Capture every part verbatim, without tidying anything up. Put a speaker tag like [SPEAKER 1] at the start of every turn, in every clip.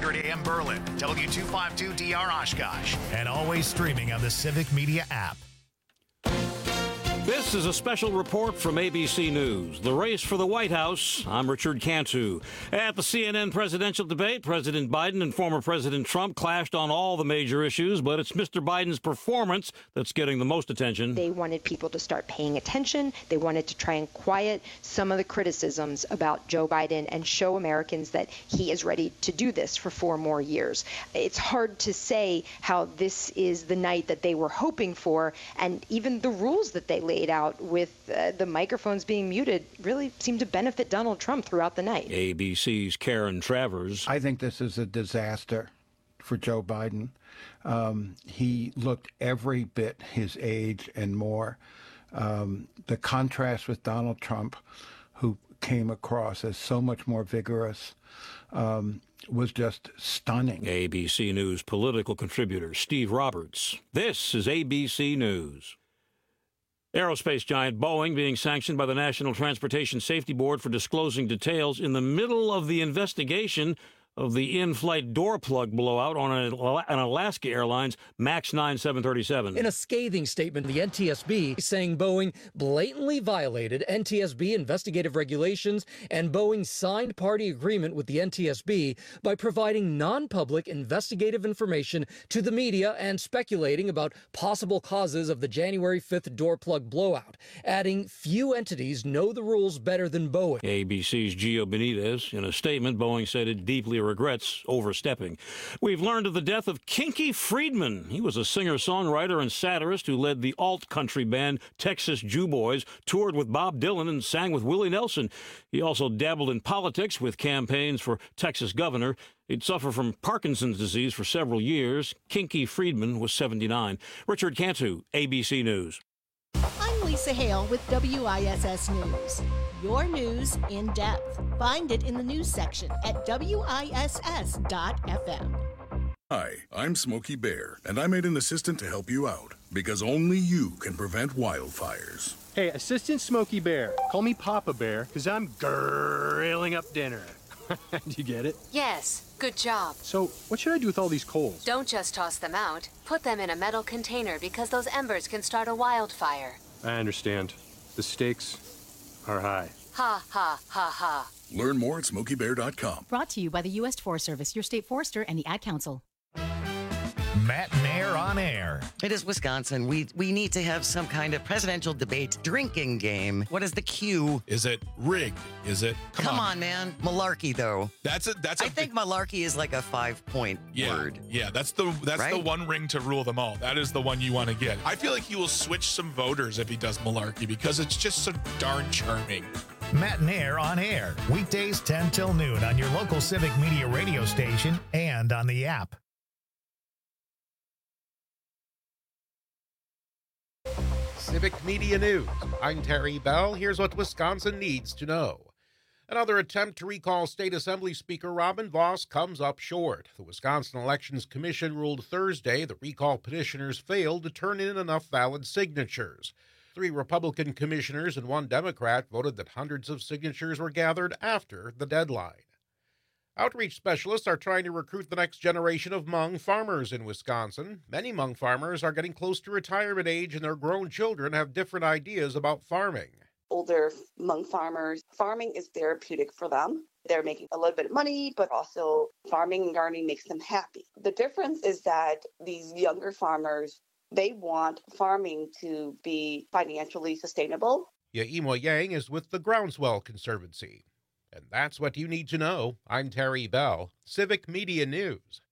[SPEAKER 1] hundred A M Berlin, W two fifty-two D R Oshkosh, and always streaming on the Civic Media app.
[SPEAKER 2] This is a special report from A B C News. The race for the White House. I'm Richard Cantu. At the C N N presidential debate, President Biden and former President Trump clashed on all the major issues, but it's Mister Biden's performance that's getting the most attention.
[SPEAKER 3] They wanted people to start paying attention. They wanted to try and quiet some of the criticisms about Joe Biden and show Americans that he is ready to do this for four more years. It's hard to say how this is the night that they were hoping for, and even the rules that they laid out with uh, the microphones being muted really seemed to benefit Donald Trump throughout the night.
[SPEAKER 2] A B C's Karen Travers.
[SPEAKER 4] I think this is a disaster for Joe Biden. Um, he looked every bit his age and more. Um, the contrast with Donald Trump, who came across as so much more vigorous, um, was just stunning.
[SPEAKER 2] A B C News political contributor Steve Roberts. This is A B C News. Aerospace giant Boeing being sanctioned by the National Transportation Safety Board for disclosing details in the middle of the investigation of the in-flight door plug blowout on an Alaska Airlines MAX nine seven thirty-seven.
[SPEAKER 5] In a scathing statement, the N T S B saying Boeing blatantly violated N T S B investigative regulations and Boeing's signed party agreement with the N T S B by providing non-public investigative information to the media and speculating about possible causes of the January fifth door plug blowout, adding few entities know the rules better than Boeing.
[SPEAKER 2] A B C's Gio Benitez. In a statement, Boeing said it deeply regrets overstepping. We've learned of the death of Kinky Friedman. He was a singer-songwriter and satirist who led the alt-country band Texas Jew Boys, toured with Bob Dylan, and sang with Willie Nelson. He also dabbled in politics with campaigns for Texas governor. He'd suffered from Parkinson's disease for several years. Kinky Friedman was seventy-nine. Richard Cantu, A B C News.
[SPEAKER 6] I'm Lisa Hale with W I S S News. Your news in depth. Find it in the news section at W I S S dot F M.
[SPEAKER 7] Hi, I'm Smokey Bear, and I made an assistant to help you out, because only you can prevent wildfires.
[SPEAKER 8] Hey, Assistant Smokey Bear. Call me Papa Bear, because I'm grilling up dinner. Do you get it?
[SPEAKER 9] Yes, good job.
[SPEAKER 8] So, what should I do with all these coals?
[SPEAKER 9] Don't just toss them out. Put them in a metal container because those embers can start a wildfire.
[SPEAKER 8] I understand. The stakes are high.
[SPEAKER 9] Ha, ha, ha, ha.
[SPEAKER 7] Learn more at smokey bear dot com.
[SPEAKER 10] Brought to you by the U S Forest Service, your state forester, and the Ad Council.
[SPEAKER 1] Matt Nair on air.
[SPEAKER 11] It is Wisconsin. We we need to have some kind of presidential debate drinking game. What is the cue?
[SPEAKER 12] Is it rigged? Is it?
[SPEAKER 11] Come, Come on. on, man. Malarkey, though.
[SPEAKER 12] That's a that's. A
[SPEAKER 11] I think malarkey is like a five-point
[SPEAKER 12] yeah,
[SPEAKER 11] word.
[SPEAKER 12] Yeah, that's the that's
[SPEAKER 11] right?
[SPEAKER 12] the one ring to rule them all. That is the one you want to get. I feel like he will switch some voters if he does malarkey because it's just so darn charming.
[SPEAKER 1] Matt Nair on air. Weekdays ten till noon on your local Civic Media radio station and on the app.
[SPEAKER 13] Civic Media News. I'm Terry Bell. Here's what Wisconsin needs to know. Another attempt to recall State Assembly Speaker Robin Vos comes up short. The Wisconsin Elections Commission ruled Thursday the recall petitioners failed to turn in enough valid signatures. Three Republican commissioners and one Democrat voted that hundreds of signatures were gathered after the deadline. Outreach specialists are trying to recruit the next generation of Hmong farmers in Wisconsin. Many Hmong farmers are getting close to retirement age, and their grown children have different ideas about farming.
[SPEAKER 14] Older Hmong farmers, farming is therapeutic for them. They're making a little bit of money, but also farming and gardening makes them happy. The difference is that these younger farmers, they want farming to be financially sustainable.
[SPEAKER 13] Yaimo Yang is with the Groundswell Conservancy. And that's what you need to know. I'm Terry Bell, Civic Media News.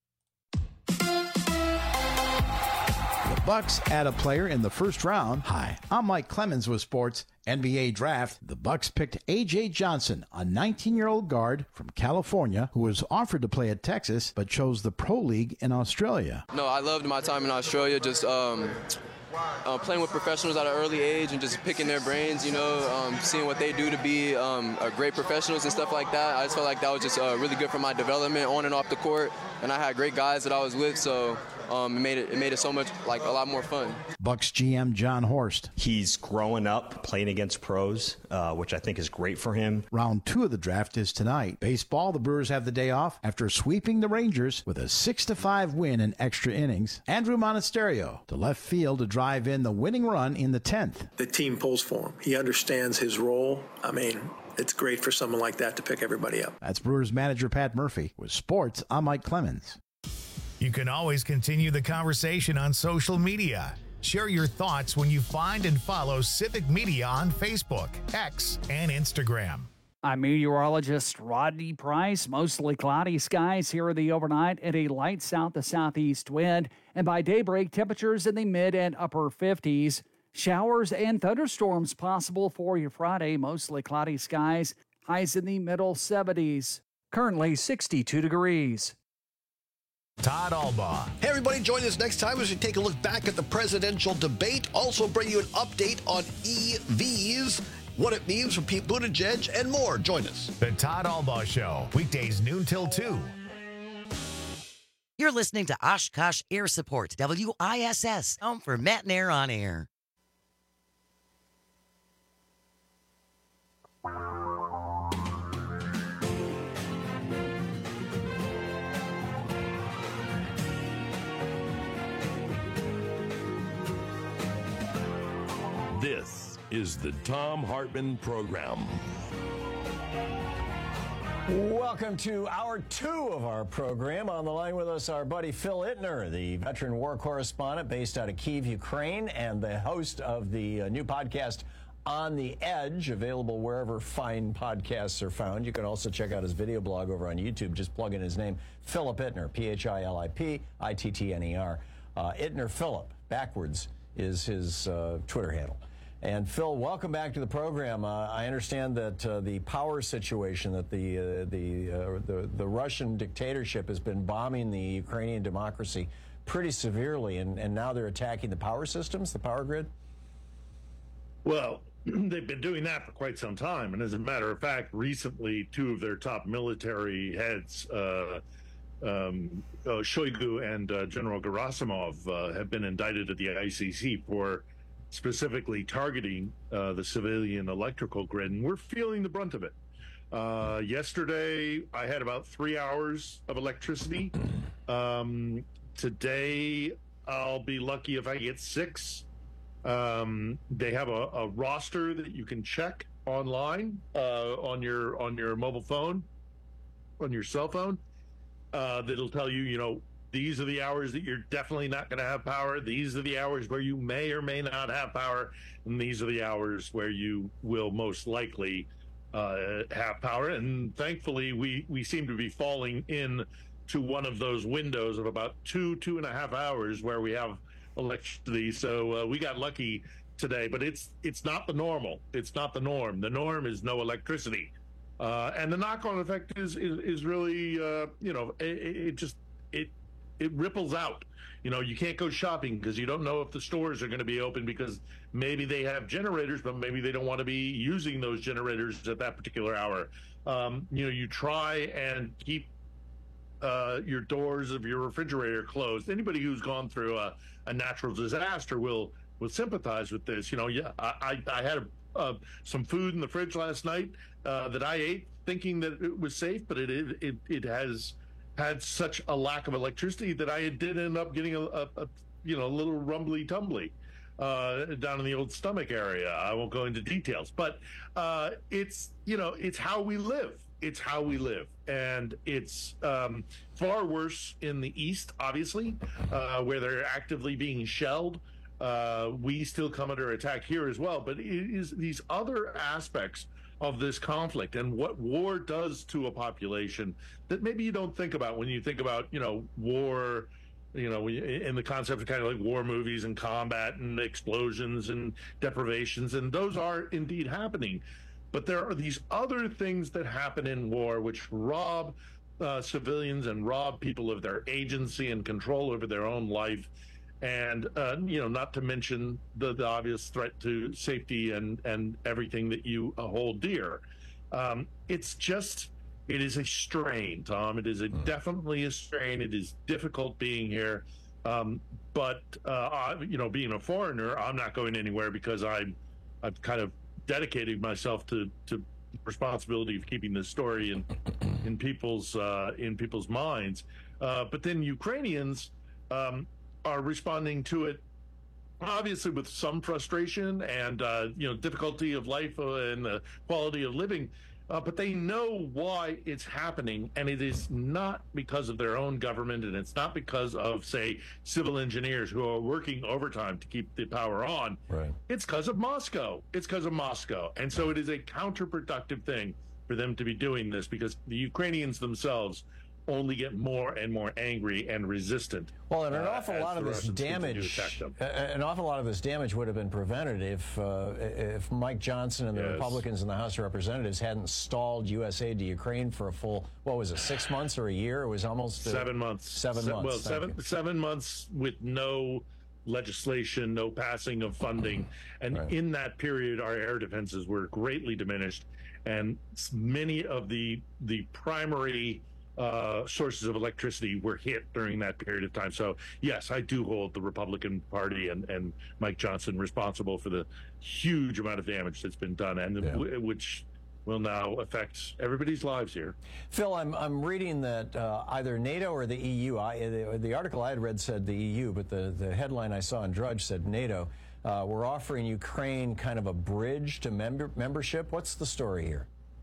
[SPEAKER 15] The Bucks add a player in the first round. Hi, I'm Mike Clemens with Sports N B A Draft. The Bucks picked A J Johnson, a nineteen-year-old guard from California who was offered to play at Texas but chose the Pro League in Australia.
[SPEAKER 16] No, I loved my time in Australia, just um, uh, playing with professionals at an early age and just picking their brains, you know, um, seeing what they do to be um, uh, great professionals and stuff like that. I just felt like that was just uh, really good for my development on and off the court, and I had great guys that I was with, so um, it made it, it made it so much, like, a lot more fun.
[SPEAKER 15] Bucks G M John Horst.
[SPEAKER 17] He's growing up playing against pros, uh, which I think is great for him.
[SPEAKER 15] Round two of the draft is tonight. Baseball, the Brewers have the day off after sweeping the Rangers with a six to five win in extra innings. Andrew Monasterio to left field to drive in the winning run in the tenth.
[SPEAKER 18] The team pulls for him. He understands his role. I mean, it's great for someone like that to pick everybody up.
[SPEAKER 15] That's Brewers manager Pat Murphy. With sports, I'm Mike Clemens.
[SPEAKER 1] You can always continue the conversation on social media. Share your thoughts when you find and follow Civic Media on Facebook, X, and Instagram.
[SPEAKER 19] I'm meteorologist Rodney Price. Mostly cloudy skies here in the overnight and a light south to southeast wind. And by daybreak, temperatures in the mid and upper fifties. Showers and thunderstorms possible for your Friday. Mostly cloudy skies. Highs in the middle seventies. Currently sixty-two degrees.
[SPEAKER 1] Todd Albaugh.
[SPEAKER 20] Hey, everybody, join us next time as we take a look back at the presidential debate. Also bring you an update on E Vs, what it means for Pete Buttigieg, and more. Join us.
[SPEAKER 1] The Todd Albaugh Show, weekdays noon till two.
[SPEAKER 11] You're listening to Oshkosh Air Support, W I S S, home for Matt and Air on Air.
[SPEAKER 21] This is the Thom Hartmann Program.
[SPEAKER 22] Welcome to hour two of our program. On the line with us, our buddy Phil Ittner, the veteran war correspondent based out of Kyiv, Ukraine, and the host of the uh, new podcast, On the Edge, available wherever fine podcasts are found. You can also check out his video blog over on YouTube. Just plug in his name, Philip Ittner, P H I L I P I T T N E R. Uh, Ittner Philip, backwards, is his uh, Twitter handle. And Phil, welcome back to the program. Uh, I understand that uh, the power situation, that the uh, the, uh, the the Russian dictatorship has been bombing the Ukrainian democracy pretty severely, and, and now they're attacking the power systems, the power grid.
[SPEAKER 23] Well, they've been doing that for quite some time, and as a matter of fact, recently two of their top military heads, uh, um, uh, Shoigu and uh, General Gerasimov, uh, have been indicted at the I C C for specifically targeting uh, the civilian electrical grid, and we're feeling the brunt of it. Uh, yesterday, I had about three hours of electricity. Um, today, I'll be lucky if I get six. Um, they have a, a roster that you can check online uh, on your on your mobile phone, on your cell phone, uh, that'll tell you, you know, these are the hours that you're definitely not going to have power. These are the hours where you may or may not have power. And these are the hours where you will most likely uh, have power. And thankfully, we, we seem to be falling in to one of those windows of about two, two and a half hours where we have electricity. So uh, we got lucky today, but it's it's not the normal. It's not the norm. The norm is no electricity. Uh, and the knock-on effect is, is, is really, uh, you know, it, it just, it, it ripples out. You know, you can't go shopping because you don't know if the stores are going to be open because maybe they have generators, but maybe they don't want to be using those generators at that particular hour. Um, you know, you try and keep uh, your doors of your refrigerator closed. Anybody who's gone through a, a natural disaster will will sympathize with this. You know, yeah, I, I, I had a, uh, some food in the fridge last night uh, that I ate thinking that it was safe, but it it it, it has had such a lack of electricity that I did end up getting a, a, a you know, a little rumbly tumbly uh, down in the old stomach area. I won't go into details, but uh, it's, you know, it's how we live. It's how we live. And it's um, far worse in the East, obviously, uh, where they're actively being shelled. Uh, we still come under attack here as well, but it is these other aspects of this conflict and what war does to a population that maybe you don't think about when you think about, you know, war, you know, in the concept of kind of like war movies and combat and explosions and deprivations, and those are indeed happening. But there are these other things that happen in war which rob uh, civilians and rob people of their agency and control over their own life. And, uh, you know, not to mention the, the obvious threat to safety and, and everything that you uh, hold dear. Um, it's just, it is a strain, Tom. It is a, definitely a strain. It is difficult being here. Um, but uh, I, you know, being a foreigner, I'm not going anywhere because I'm I've kind of dedicated myself to to responsibility of keeping this story in in people's uh, in people's minds. Uh, but then Ukrainians um, are responding to it, obviously with some frustration and uh, you know difficulty of life and the quality of living. Uh, but they know why it's happening, and it is not because of their own government, and it's not because of, say, civil engineers who are working overtime to keep the power on.
[SPEAKER 22] Right.
[SPEAKER 23] It's because of Moscow. It's because of Moscow. And so it is a counterproductive thing for them to be doing this, because the Ukrainians themselves only get more and more angry and resistant.
[SPEAKER 22] Well, and an
[SPEAKER 23] uh,
[SPEAKER 22] awful lot of this damage, uh, an awful lot of this damage would have been prevented if uh, if Mike Johnson and the
[SPEAKER 23] Yes.
[SPEAKER 22] Republicans in the House of Representatives hadn't stalled U S aid to Ukraine for a full, what was it, six months or a year? It was almost uh,
[SPEAKER 23] seven months.
[SPEAKER 22] Seven
[SPEAKER 23] Se-
[SPEAKER 22] months.
[SPEAKER 23] Well,
[SPEAKER 22] thank
[SPEAKER 23] seven
[SPEAKER 22] you.
[SPEAKER 23] seven months with no legislation, no passing of funding, and
[SPEAKER 22] Right.
[SPEAKER 23] in that period, our air defenses were greatly diminished, and s- many of the the primary uh, sources of electricity were hit during that period of time. So, yes, I do hold the Republican Party and, and Mike Johnson responsible for the huge amount of damage that's been done, and
[SPEAKER 22] Yeah.
[SPEAKER 23] w- which will now affect everybody's lives here.
[SPEAKER 22] Phil, I'm, I'm reading that uh, either NATO or the E U, I, the, the article I had read said the E U, but the, the headline I saw in Drudge said NATO, uh, we're offering Ukraine kind of a bridge to member, membership. What's the story here?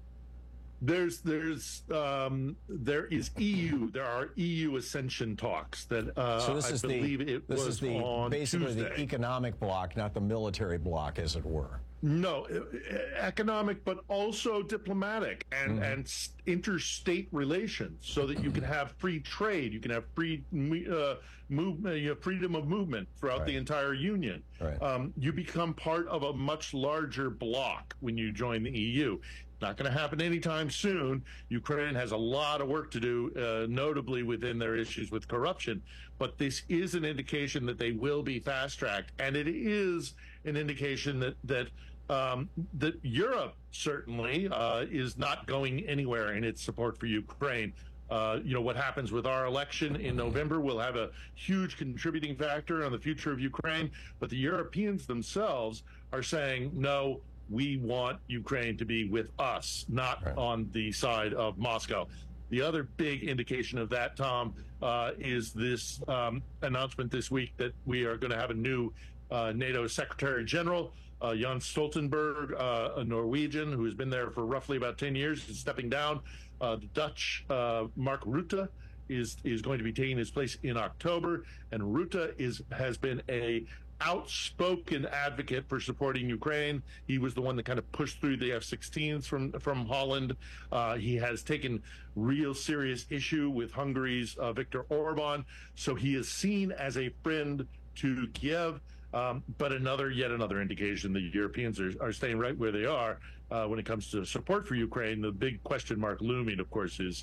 [SPEAKER 23] There's, there's, um, there is E U. There are E U ascension talks that uh,
[SPEAKER 22] so this
[SPEAKER 23] I
[SPEAKER 22] is
[SPEAKER 23] believe
[SPEAKER 22] the,
[SPEAKER 23] it
[SPEAKER 22] this
[SPEAKER 23] was
[SPEAKER 22] is the
[SPEAKER 23] on
[SPEAKER 22] basically
[SPEAKER 23] Tuesday.
[SPEAKER 22] the economic bloc, not the military bloc, as it were.
[SPEAKER 23] No, e- e- economic, but also diplomatic and,
[SPEAKER 22] Mhm.
[SPEAKER 23] and s- interstate relations, so that you can have free trade, you can have free uh, movement, you know, freedom of movement throughout
[SPEAKER 22] Right.
[SPEAKER 23] the entire union.
[SPEAKER 22] Right.
[SPEAKER 23] Um, you become part of a much larger bloc when you join the E U. Not going to happen anytime soon. Ukraine has a lot of work to do, uh, notably within their issues with corruption. But this is an indication that they will be fast-tracked, and it is an indication that that um, that Europe certainly uh, is not going anywhere in its support for Ukraine. Uh, you know, what happens with our election in November will have a huge contributing factor on the future of Ukraine. But the Europeans themselves are saying, no, we want Ukraine to be with us, not
[SPEAKER 22] Right.
[SPEAKER 23] on the side of Moscow. The other big indication of that, Tom, uh, is this um, announcement this week that we are going to have a new uh, NATO Secretary General. Uh, Jens Stoltenberg, uh, a Norwegian who has been there for roughly about ten years, is stepping down. Uh, the Dutch uh, Mark Rutte is is going to be taking his place in October, and Rutte is has been a outspoken advocate for supporting Ukraine. He was the one that kind of pushed through the F sixteens from from Holland. Uh, he has taken real serious issue with Hungary's uh, Viktor Orban, so he is seen as a friend to Kiev. Um, but another, yet another indication the Europeans are, are staying right where they are uh, when it comes to support for Ukraine. The big question mark looming, of course, is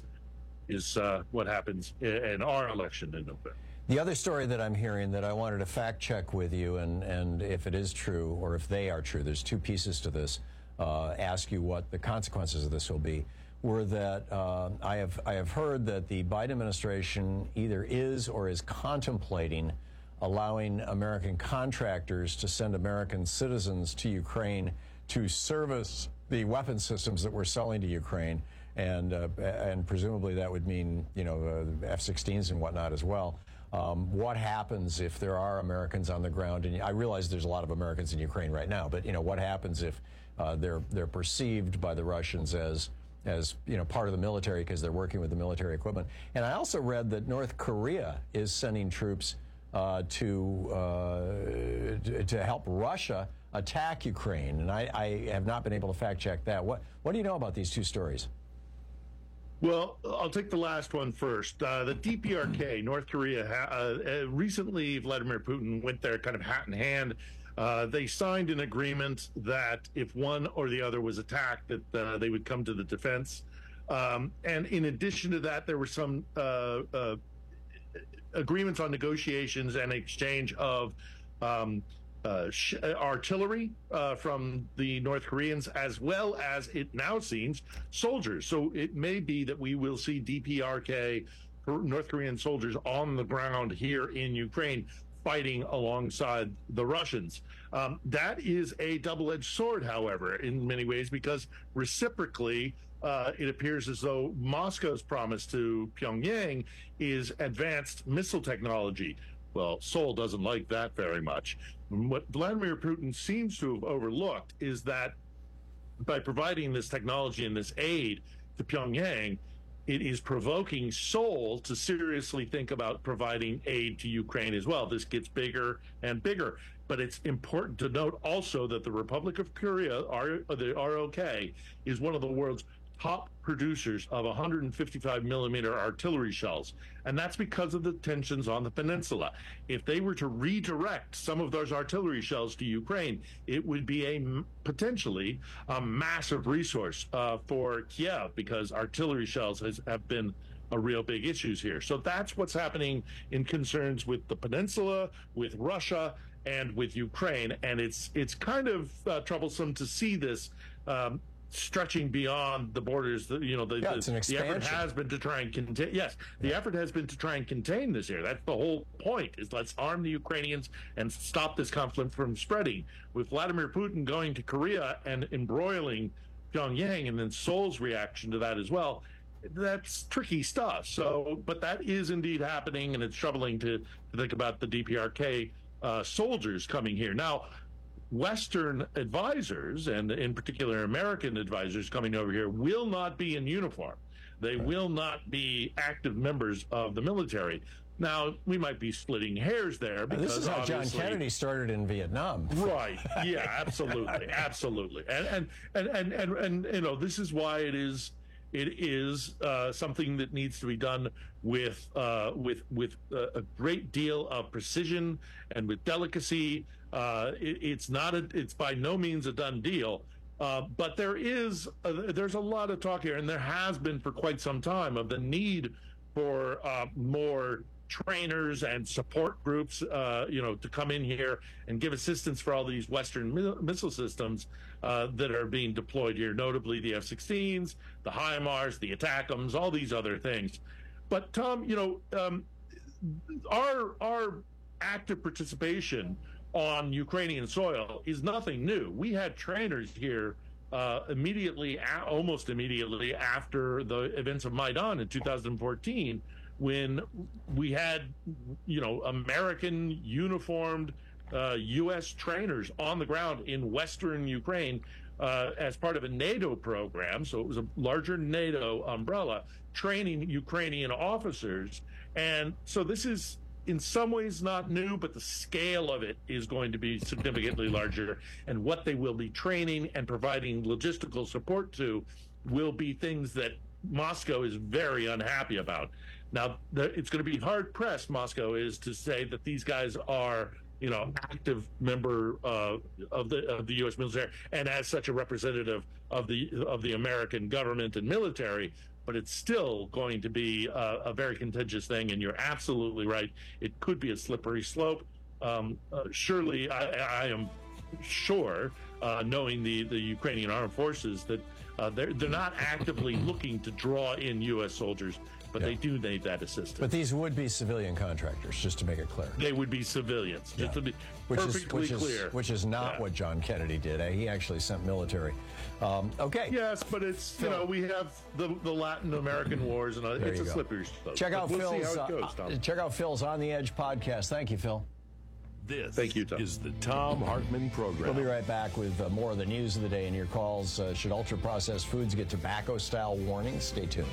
[SPEAKER 23] is uh, what happens in our election in November.
[SPEAKER 22] The other story that I'm hearing that I wanted to fact check with you, and, and if it is true or if they are true, there's two pieces to this, uh, ask you what the consequences of this will be, were that uh, I have I have heard that the Biden administration either is or is contemplating allowing American contractors to send American citizens to Ukraine to service the weapon systems that we're selling to Ukraine. And uh, and presumably that would mean, you know, uh, F sixteens and whatnot as well. Um, what happens if there are Americans on the ground? And I realize there's a lot of Americans in Ukraine right now, but, you know, what happens if uh, they're they're perceived by the Russians as as, you know, part of the military because they're working with the military equipment? And I also read that North Korea is sending troops uh, to, uh, to help Russia attack Ukraine. And I, I have not been able to fact check that. What what do you know about these two stories?
[SPEAKER 23] Well, I'll take the last one first. Uh, the D P R K, North Korea, ha- uh, uh, recently Vladimir Putin went there kind of hat in hand. Uh, they signed an agreement that if one or the other was attacked, that uh, they would come to the defense. Um, and in addition to that, there were some uh, uh, agreements on negotiations and exchange of um, uh, sh- artillery uh, from the North Koreans, as well as, it now seems, soldiers. So it may be that we will see D P R K North Korean soldiers on the ground here in Ukraine fighting alongside the Russians. Um, that is a double-edged sword, however, in many ways, because reciprocally, uh, it appears as though Moscow's promise to Pyongyang is advanced missile technology. Well, Seoul doesn't like that very much. What Vladimir Putin seems to have overlooked is that by providing this technology and this aid to Pyongyang, it is provoking Seoul to seriously think about providing aid to Ukraine as well. This gets bigger and bigger. But it's important to note also that the Republic of Korea, the R O K, is one of the world's top producers of one fifty-five millimeter artillery shells. And that's because of the tensions on the peninsula. If they were to redirect some of those artillery shells to Ukraine, it would be a potentially a massive resource uh, for Kiev, because artillery shells has, have been a real big issues here. So that's what's happening in concerns with the peninsula, with Russia, and with Ukraine. And it's it's kind of uh, troublesome to see this um, stretching beyond the borders. The, you know, the,
[SPEAKER 22] yeah,
[SPEAKER 23] the,
[SPEAKER 22] it's an
[SPEAKER 23] the effort has been to try and contain. Yes, the yeah. effort has been to try and contain this here. That's the whole point. Is let's arm the Ukrainians and stop this conflict from spreading. With Vladimir Putin going to Korea and embroiling Pyongyang, and then Seoul's reaction to that as well, that's tricky stuff. So, but that is indeed happening, and it's troubling to, to think about the D P R K uh, soldiers coming here now. Western advisors, and in particular American advisors coming over here, will not be in uniform. They right. will not be active members of the military. Now, we might be splitting hairs there. Because
[SPEAKER 22] this is how John Kennedy started in Vietnam.
[SPEAKER 23] Right. Yeah, absolutely. absolutely. And, and, and, and, and, and, you know, this is why it is, it is uh, something that needs to be done with, uh, with, with a, a great deal of precision and with delicacy. Uh, it, it's not a, it's by no means a done deal, uh, but there is a, there's a lot of talk here, and there has been for quite some time, of the need for uh, more trainers and support groups, uh, you know, to come in here and give assistance for all these Western mi- missile systems uh, that are being deployed here, notably the F sixteens, the HIMARS, the ATACMS, all these other things. But Tom, you know, um, our our active participation on Ukrainian soil is nothing new. We had trainers here uh, immediately, a- almost immediately after the events of Maidan in two thousand fourteen, when we had, you know, American uniformed uh, U S trainers on the ground in Western Ukraine uh, as part of a NATO program. So it was a larger NATO umbrella training Ukrainian officers. And so this is, in some ways, not new, but the scale of it is going to be significantly larger. And what they will be training and providing logistical support to will be things that Moscow is very unhappy about. Now, the, it's going to be hard-pressed, Moscow is, to say that these guys are, you know, active member uh, of the of the U S military and as such a representative of the of the American government and military. But it's still going to be a, a very contentious thing, and you're absolutely right. It could be a slippery slope. Um, uh, surely, I, I am sure, uh, knowing the, the Ukrainian armed forces, that uh, they're, they're not actively looking to draw in U S soldiers, but yeah. they do need that assistance.
[SPEAKER 22] But these would be civilian contractors, just to make it clear.
[SPEAKER 23] They would be civilians, yeah. just to be
[SPEAKER 22] which
[SPEAKER 23] perfectly
[SPEAKER 22] is, which
[SPEAKER 23] clear.
[SPEAKER 22] Is, which is not yeah. what John Kennedy did. Eh? He actually sent military. Um, okay.
[SPEAKER 23] Yes, but it's, you know, we have the, the Latin American wars, and it's a
[SPEAKER 22] go.
[SPEAKER 23] slippery slope.
[SPEAKER 22] Check out,
[SPEAKER 23] we'll
[SPEAKER 22] Phil's,
[SPEAKER 23] see how it goes, Tom.
[SPEAKER 22] uh, check out Phil's On the Edge podcast. Thank you, Phil.
[SPEAKER 21] This
[SPEAKER 23] Thank you, Tom.
[SPEAKER 21] is the Tom Hartman Program.
[SPEAKER 22] We'll be right back with uh, more of the news of the day and your calls. Uh, should ultra-processed foods get tobacco-style warnings? Stay tuned.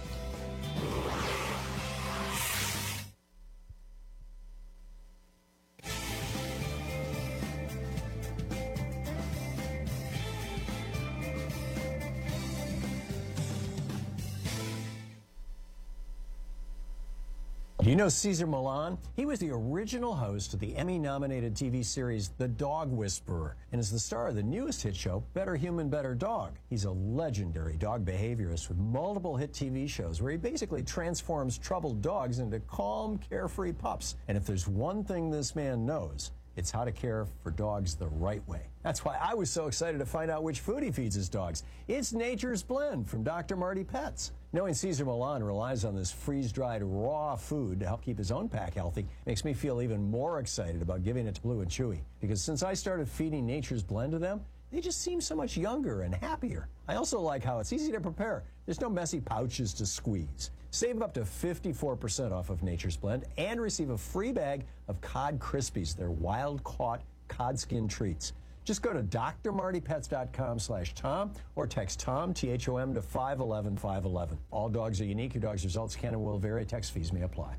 [SPEAKER 22] Do you know Cesar Millan? He was the original host of the Emmy-nominated T V series The Dog Whisperer and is the star of the newest hit show, Better Human, Better Dog. He's a legendary dog behaviorist with multiple hit T V shows where he basically transforms troubled dogs into calm, carefree pups. And if there's one thing this man knows, It's how to care for dogs the right way. That's why I was so excited to find out which food he feeds his dogs. It's Nature's Blend from Doctor Marty Pets. Knowing Cesar Millan relies on this freeze-dried raw food to help keep his own pack healthy makes me feel even more excited about giving it to Blue and Chewy. Because since I started feeding Nature's Blend to them, they just seem so much younger and happier. I also like how it's easy to prepare. There's no messy pouches to squeeze. Save up to fifty-four percent off of Nature's Blend and receive a free bag of Cod Krispies, their wild-caught cod skin treats. Just go to drmartypets.com slash Tom or text Tom, T H O M, to five one one five one one. All dogs are unique. Your dog's results can and will vary. Text fees may apply.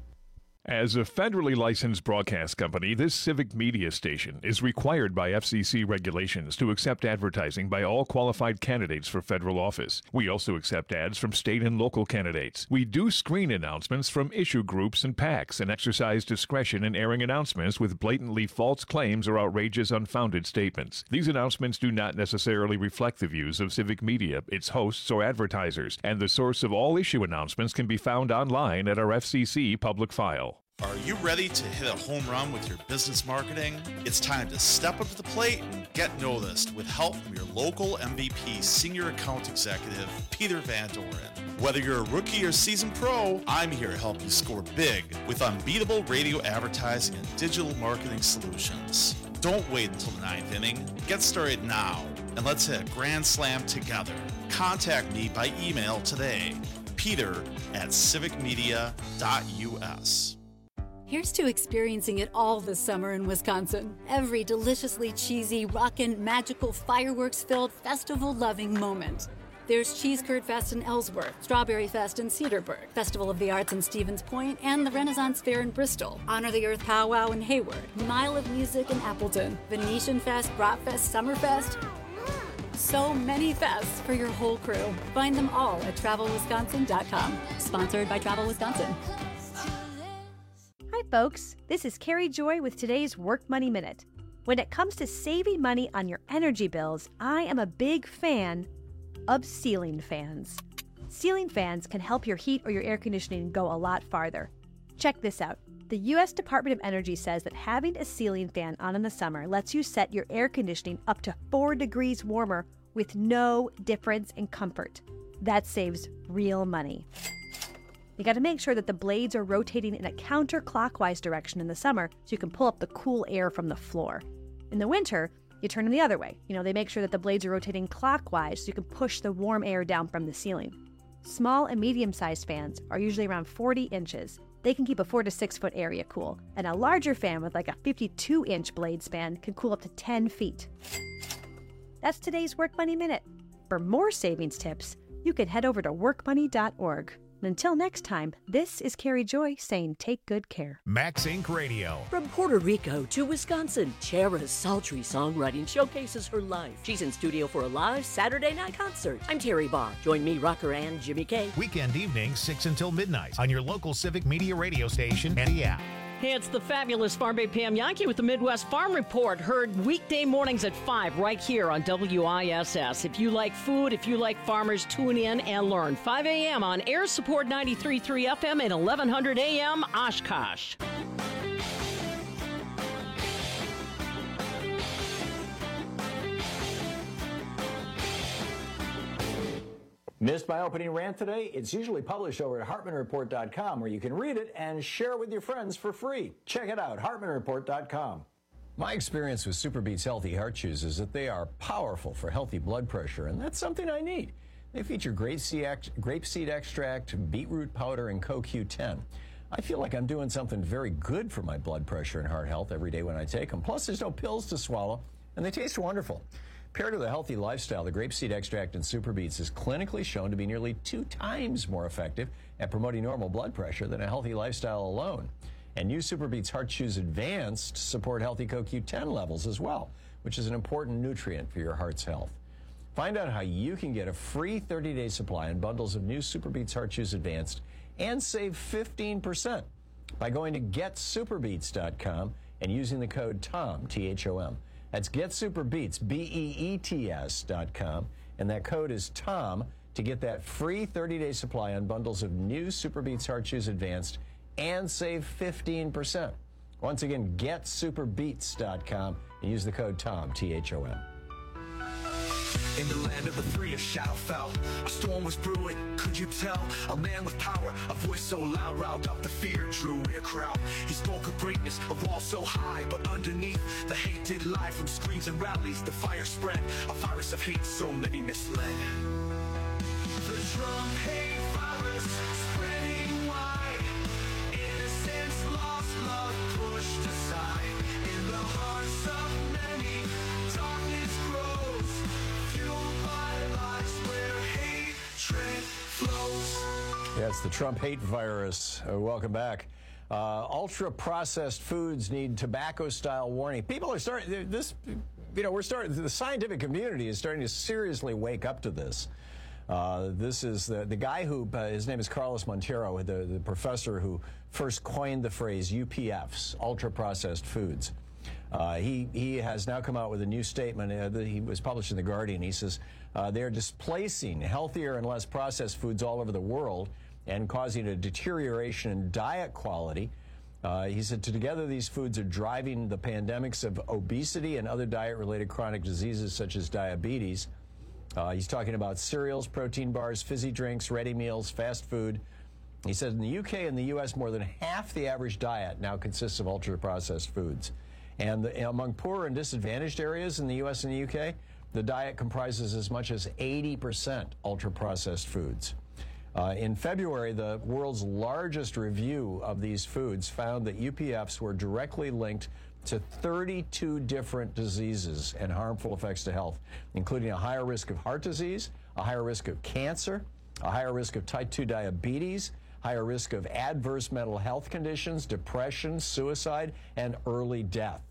[SPEAKER 3] As a federally licensed broadcast company, this civic media station is required by F C C regulations to accept advertising by all qualified candidates for federal office. We also accept ads from state and local candidates. We do screen announcements from issue groups and PACs and exercise discretion in airing announcements with blatantly false claims or outrageous, unfounded statements. These announcements do not necessarily reflect the views of civic media, its hosts, or advertisers, and the source of all issue announcements can be found online at our F C C public file.
[SPEAKER 4] Are you ready to hit a home run with your business marketing? It's time to step up to the plate and get noticed with help from your local M V P Senior Account Executive, Peter Van Doren. Whether you're a rookie or seasoned pro, I'm here to help you score big with unbeatable radio advertising and digital marketing solutions. Don't wait until the ninth inning. Get started now, and let's hit a grand slam together. Contact me by email today, peter at civic media dot U S.
[SPEAKER 5] Here's to experiencing it all this summer in Wisconsin. Every deliciously cheesy, rockin', magical, fireworks-filled, festival-loving moment. There's Cheese Curd Fest in Ellsworth, Strawberry Fest in Cedarburg, Festival of the Arts in Stevens Point, and the Renaissance Fair in Bristol, Honor the Earth Powwow in Hayward, Mile of Music in Appleton, Venetian Fest, Bratfest, Summerfest. So many fests for your whole crew. Find them all at travel wisconsin dot com. Sponsored by Travel Wisconsin.
[SPEAKER 24] Hi folks, this is Carrie Joy with today's Work Money Minute. When it comes to saving money on your energy bills, I am a big fan of ceiling fans. Ceiling fans can help your heat or your air conditioning go a lot farther. Check this out. The U S Department of Energy says that having a ceiling fan on in the summer lets you set your air conditioning up to four degrees warmer with no difference in comfort. That saves real money. You got to make sure that the blades are rotating in a counterclockwise direction in the summer so you can pull up the cool air from the floor. In the winter, you turn them the other way. You know, they make sure that the blades are rotating clockwise so you can push the warm air down from the ceiling. Small and medium-sized fans are usually around forty inches. They can keep a four to six foot area cool, and a larger fan with like a fifty-two inch blade span can cool up to ten feet. That's today's Work Money Minute. For more savings tips, you can head over to work money dot org. Until next time, this is Carrie Joy saying take good care.
[SPEAKER 1] Max Incorporated. Radio.
[SPEAKER 25] From Puerto Rico to Wisconsin, Chera's sultry songwriting showcases her life. She's in studio for a live Saturday night concert. I'm Terry Barr. Join me, rocker, and Jimmy K.
[SPEAKER 1] Weekend evenings, six until midnight on your local Civic Media radio station and the app.
[SPEAKER 26] Hey, it's the fabulous Farm Bay Pam Yankee with the Midwest Farm Report, heard weekday mornings at five right here on W I S S. If you like food, if you like farmers, tune in and learn. five a.m. on Air Support ninety-three point three F M and eleven hundred A M Oshkosh.
[SPEAKER 22] Missed my opening rant today? It's usually published over at hartman report dot com, where you can read it and share it with your friends for free. Check it out, hartman report dot com. My experience with SuperBeets Healthy Heart Chews is that they are powerful for healthy blood pressure, and that's something I need. They feature grapeseed extract, beetroot powder, and C O Q ten. I feel like I'm doing something very good for my blood pressure and heart health every day when I take them. Plus, there's no pills to swallow, and they taste wonderful. Paired with a healthy lifestyle, the grapeseed extract in SuperBeets is clinically shown to be nearly two times more effective at promoting normal blood pressure than a healthy lifestyle alone. And new SuperBeets Heart Chews Advanced support healthy C O Q ten levels as well, which is an important nutrient for your heart's health. Find out how you can get a free thirty day supply and bundles of new SuperBeets Heart Chews Advanced and save fifteen percent by going to get superbeets dot com and using the code TOM, T H O M. That's GetSuperBeets, B E E T S dot com, and that code is TOM to get that free thirty day supply on bundles of new SuperBeets Heart Chews Advanced and save fifteen percent. Once again, get super beats dot com and use the code TOM, T H O M.
[SPEAKER 2] In the land of the free, a shadow fell. A storm was brewing, could you tell? A man with power, a voice so loud, riled up the fear, drew in a crowd. He spoke of greatness, a wall so high, but underneath, the hate did lie. From screams and rallies, the fire spread, a virus of hate so many misled. The Trump hate virus spreading wide. Innocence lost, love pushed aside. In the hearts of many, darkness grows.
[SPEAKER 22] Yeah, it's the Trump hate virus. Uh, welcome back. Uh, ultra-processed foods need tobacco-style warning. People are starting, this, you know, we're starting, the scientific community is starting to seriously wake up to this. Uh, this is the, the guy who, uh, his name is Carlos Montero, the, the professor who first coined the phrase U P Fs, ultra-processed foods. Uh, he, he has now come out with a new statement uh, that he was published in The Guardian. He says uh, they're displacing healthier and less processed foods all over the world and causing a deterioration in diet quality. Uh, he said together these foods are driving the pandemics of obesity and other diet-related chronic diseases such as diabetes. Uh, he's talking about cereals, protein bars, fizzy drinks, ready meals, fast food. He said in the U K and the U S more than half the average diet now consists of ultra-processed foods. And the, among poorer and disadvantaged areas in the U S and the U K, the diet comprises as much as eighty percent ultra-processed foods. Uh, in February, the world's largest review of these foods found that U P Fs were directly linked to thirty-two different diseases and harmful effects to health, including a higher risk of heart disease, a higher risk of cancer, a higher risk of type two diabetes, higher risk of adverse mental health conditions, depression, suicide, and early death.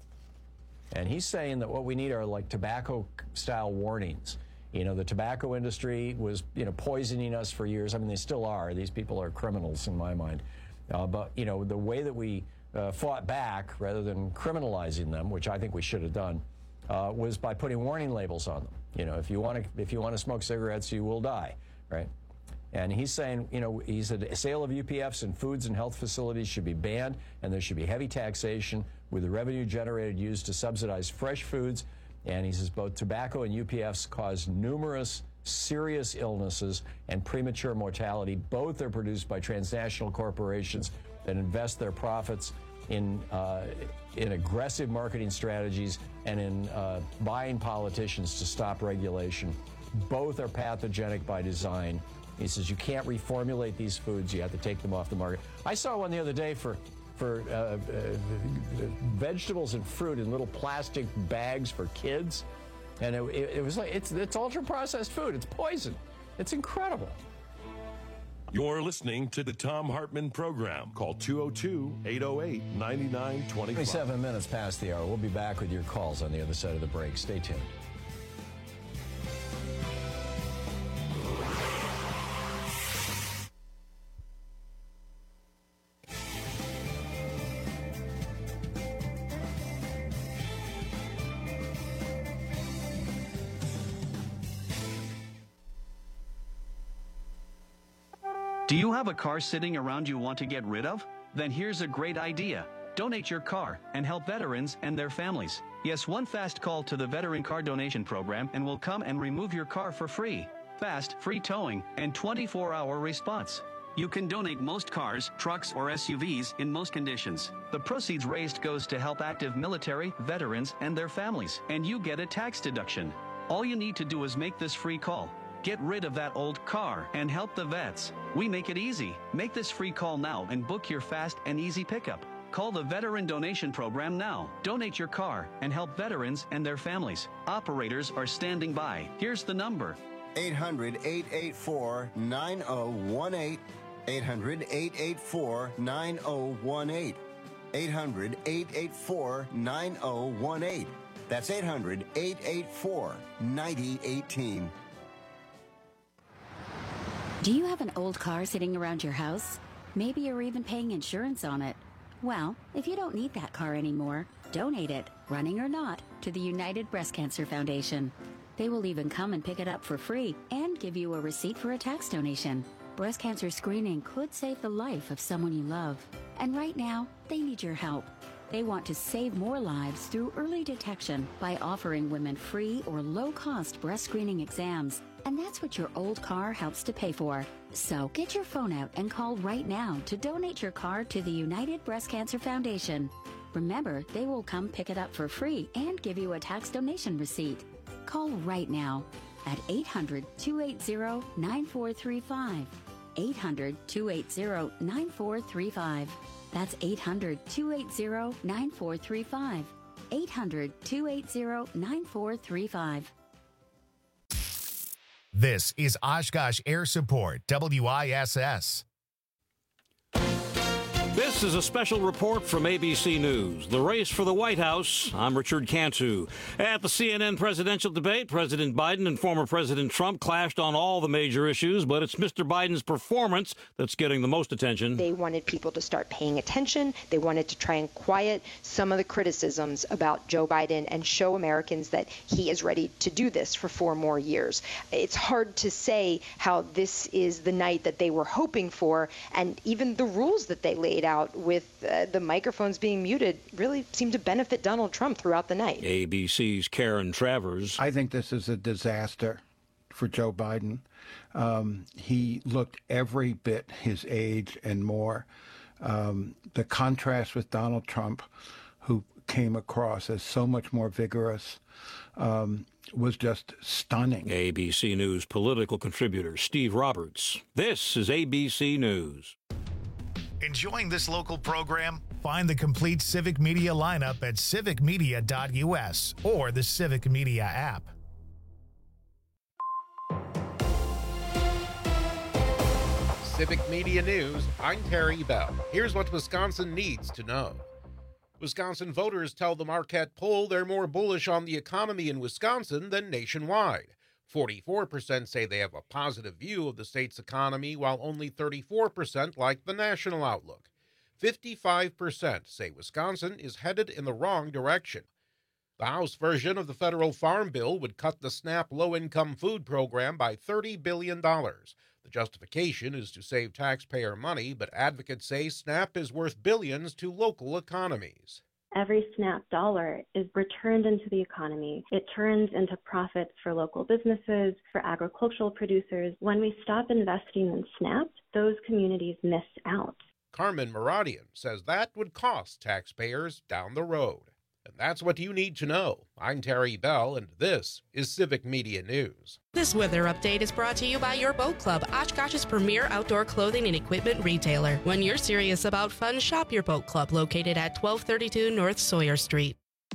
[SPEAKER 22] And he's saying that what we need are like tobacco-style warnings. You know, the tobacco industry was, you know, poisoning us for years. I mean, they still are. These people are criminals in my mind. Uh, but, you know, the way that we uh, fought back rather than criminalizing them, which I think we should have done, uh, was by putting warning labels on them. You know, if you want to, if you want to smoke cigarettes, you will die, right? And he's saying, you know, he said sale of U P Fs in foods and health facilities should be banned, and there should be heavy taxation with the revenue generated used to subsidize fresh foods. And he says both tobacco and U P Fs cause numerous serious illnesses and premature mortality. Both are produced by transnational corporations that invest their profits in uh, in aggressive marketing strategies and in uh, buying politicians to stop regulation. Both are pathogenic by design. He says you can't reformulate these foods. You have to take them off the market. I saw one the other day for for uh, uh, vegetables and fruit in little plastic bags for kids, and it, it, it was like it's it's ultra processed food. It's poison. It's incredible.
[SPEAKER 21] You're listening to the Thom Hartmann Program. Call two oh two, eight oh eight, nine nine two five.
[SPEAKER 22] twenty-seven minutes past the hour. We'll be back with your calls on the other side of the break. Stay tuned.
[SPEAKER 6] Do you have a car sitting around you want to get rid of? Then here's a great idea. Donate your car and help veterans and their families. Yes, one fast call to the Veteran Car Donation Program and we'll come and remove your car for free. Fast, free towing, and twenty-four hour response. You can donate most cars, trucks, or S U Vs in most conditions. The proceeds raised goes to help active military, veterans, and their families, and you get a tax deduction. All you need to do is make this free call. Get rid of that old car and help the vets. We make it easy. Make this free call now and book your fast and easy pickup. Call the Veteran Donation Program now. Donate your car and help veterans and their families. Operators are standing by. Here's the number.
[SPEAKER 7] eight hundred, eight eight four, nine oh one eight. eight hundred, eight eight four, nine oh one eight. eight hundred, eight eight four, nine oh one eight. That's eight hundred, eight eight four, nine oh one eight.
[SPEAKER 8] Do you have an old car sitting around your house? Maybe you're even paying insurance on it. Well, if you don't need that car anymore, donate it, running or not, to the United Breast Cancer Foundation. They will even come and pick it up for free and give you a receipt for a tax donation. Breast cancer screening could save the life of someone you love. And right now, they need your help. They want to save more lives through early detection by offering women free or low-cost breast screening exams. And that's what your old car helps to pay for. So get your phone out and call right now to donate your car to the United Breast Cancer Foundation. Remember, they will come pick it up for free and give you a tax donation receipt. Call right now at eight hundred, two eight zero, nine four three five. eight hundred, two eight zero, nine four three five. That's eight hundred, two eight zero, nine four three five. eight hundred, two eight zero, nine four three five.
[SPEAKER 1] This is Oshkosh Air Support, W I S S.
[SPEAKER 9] This is a special report from A B C News. The race for the White House. I'm Richard Cantu. At the C N N presidential debate, President Biden and former President Trump clashed on all the major issues, but it's Mister Biden's performance that's getting the most attention.
[SPEAKER 10] They wanted people to start paying attention. They wanted to try and quiet some of the criticisms about Joe Biden and show Americans that he is ready to do this for four more years. It's hard to say how this is the night that they were hoping for, and even the rules that they laid out out with uh, the microphones being muted really seemed to benefit Donald Trump throughout the night.
[SPEAKER 9] A B C's Karen Travers.
[SPEAKER 12] I think this is a disaster for Joe Biden. Um, he looked every bit his age and more. Um, the contrast with Donald Trump, who came across as so much more vigorous, um, was just stunning.
[SPEAKER 9] A B C News political contributor Steve Roberts. This is A B C News.
[SPEAKER 1] Enjoying this local program? Find the complete Civic Media lineup at civic media dot U S or the Civic Media app.
[SPEAKER 13] Civic Media News, I'm Terry Bell. Here's what Wisconsin needs to know. Wisconsin voters tell the Marquette poll they're more bullish on the economy in Wisconsin than nationwide. forty-four percent say they have a positive view of the state's economy, while only thirty-four percent like the national outlook. fifty-five percent say Wisconsin is headed in the wrong direction. The House version of the federal farm bill would cut the SNAP low-income food program by thirty billion dollars. The justification is to save taxpayer money, but advocates say SNAP is worth billions to local economies.
[SPEAKER 14] Every SNAP dollar is returned into the economy. It turns into profits for local businesses, for agricultural producers. When we stop investing in SNAP, those communities miss out.
[SPEAKER 13] Carmen Maradian says that would cost taxpayers down the road. And that's what you need to know. I'm Terry Bell, and this is Civic Media News.
[SPEAKER 16] This weather update is brought to you by your Boat Club, Oshkosh's premier outdoor clothing and equipment retailer. When you're serious about fun, shop your Boat Club, located at twelve thirty-two North Sawyer Street.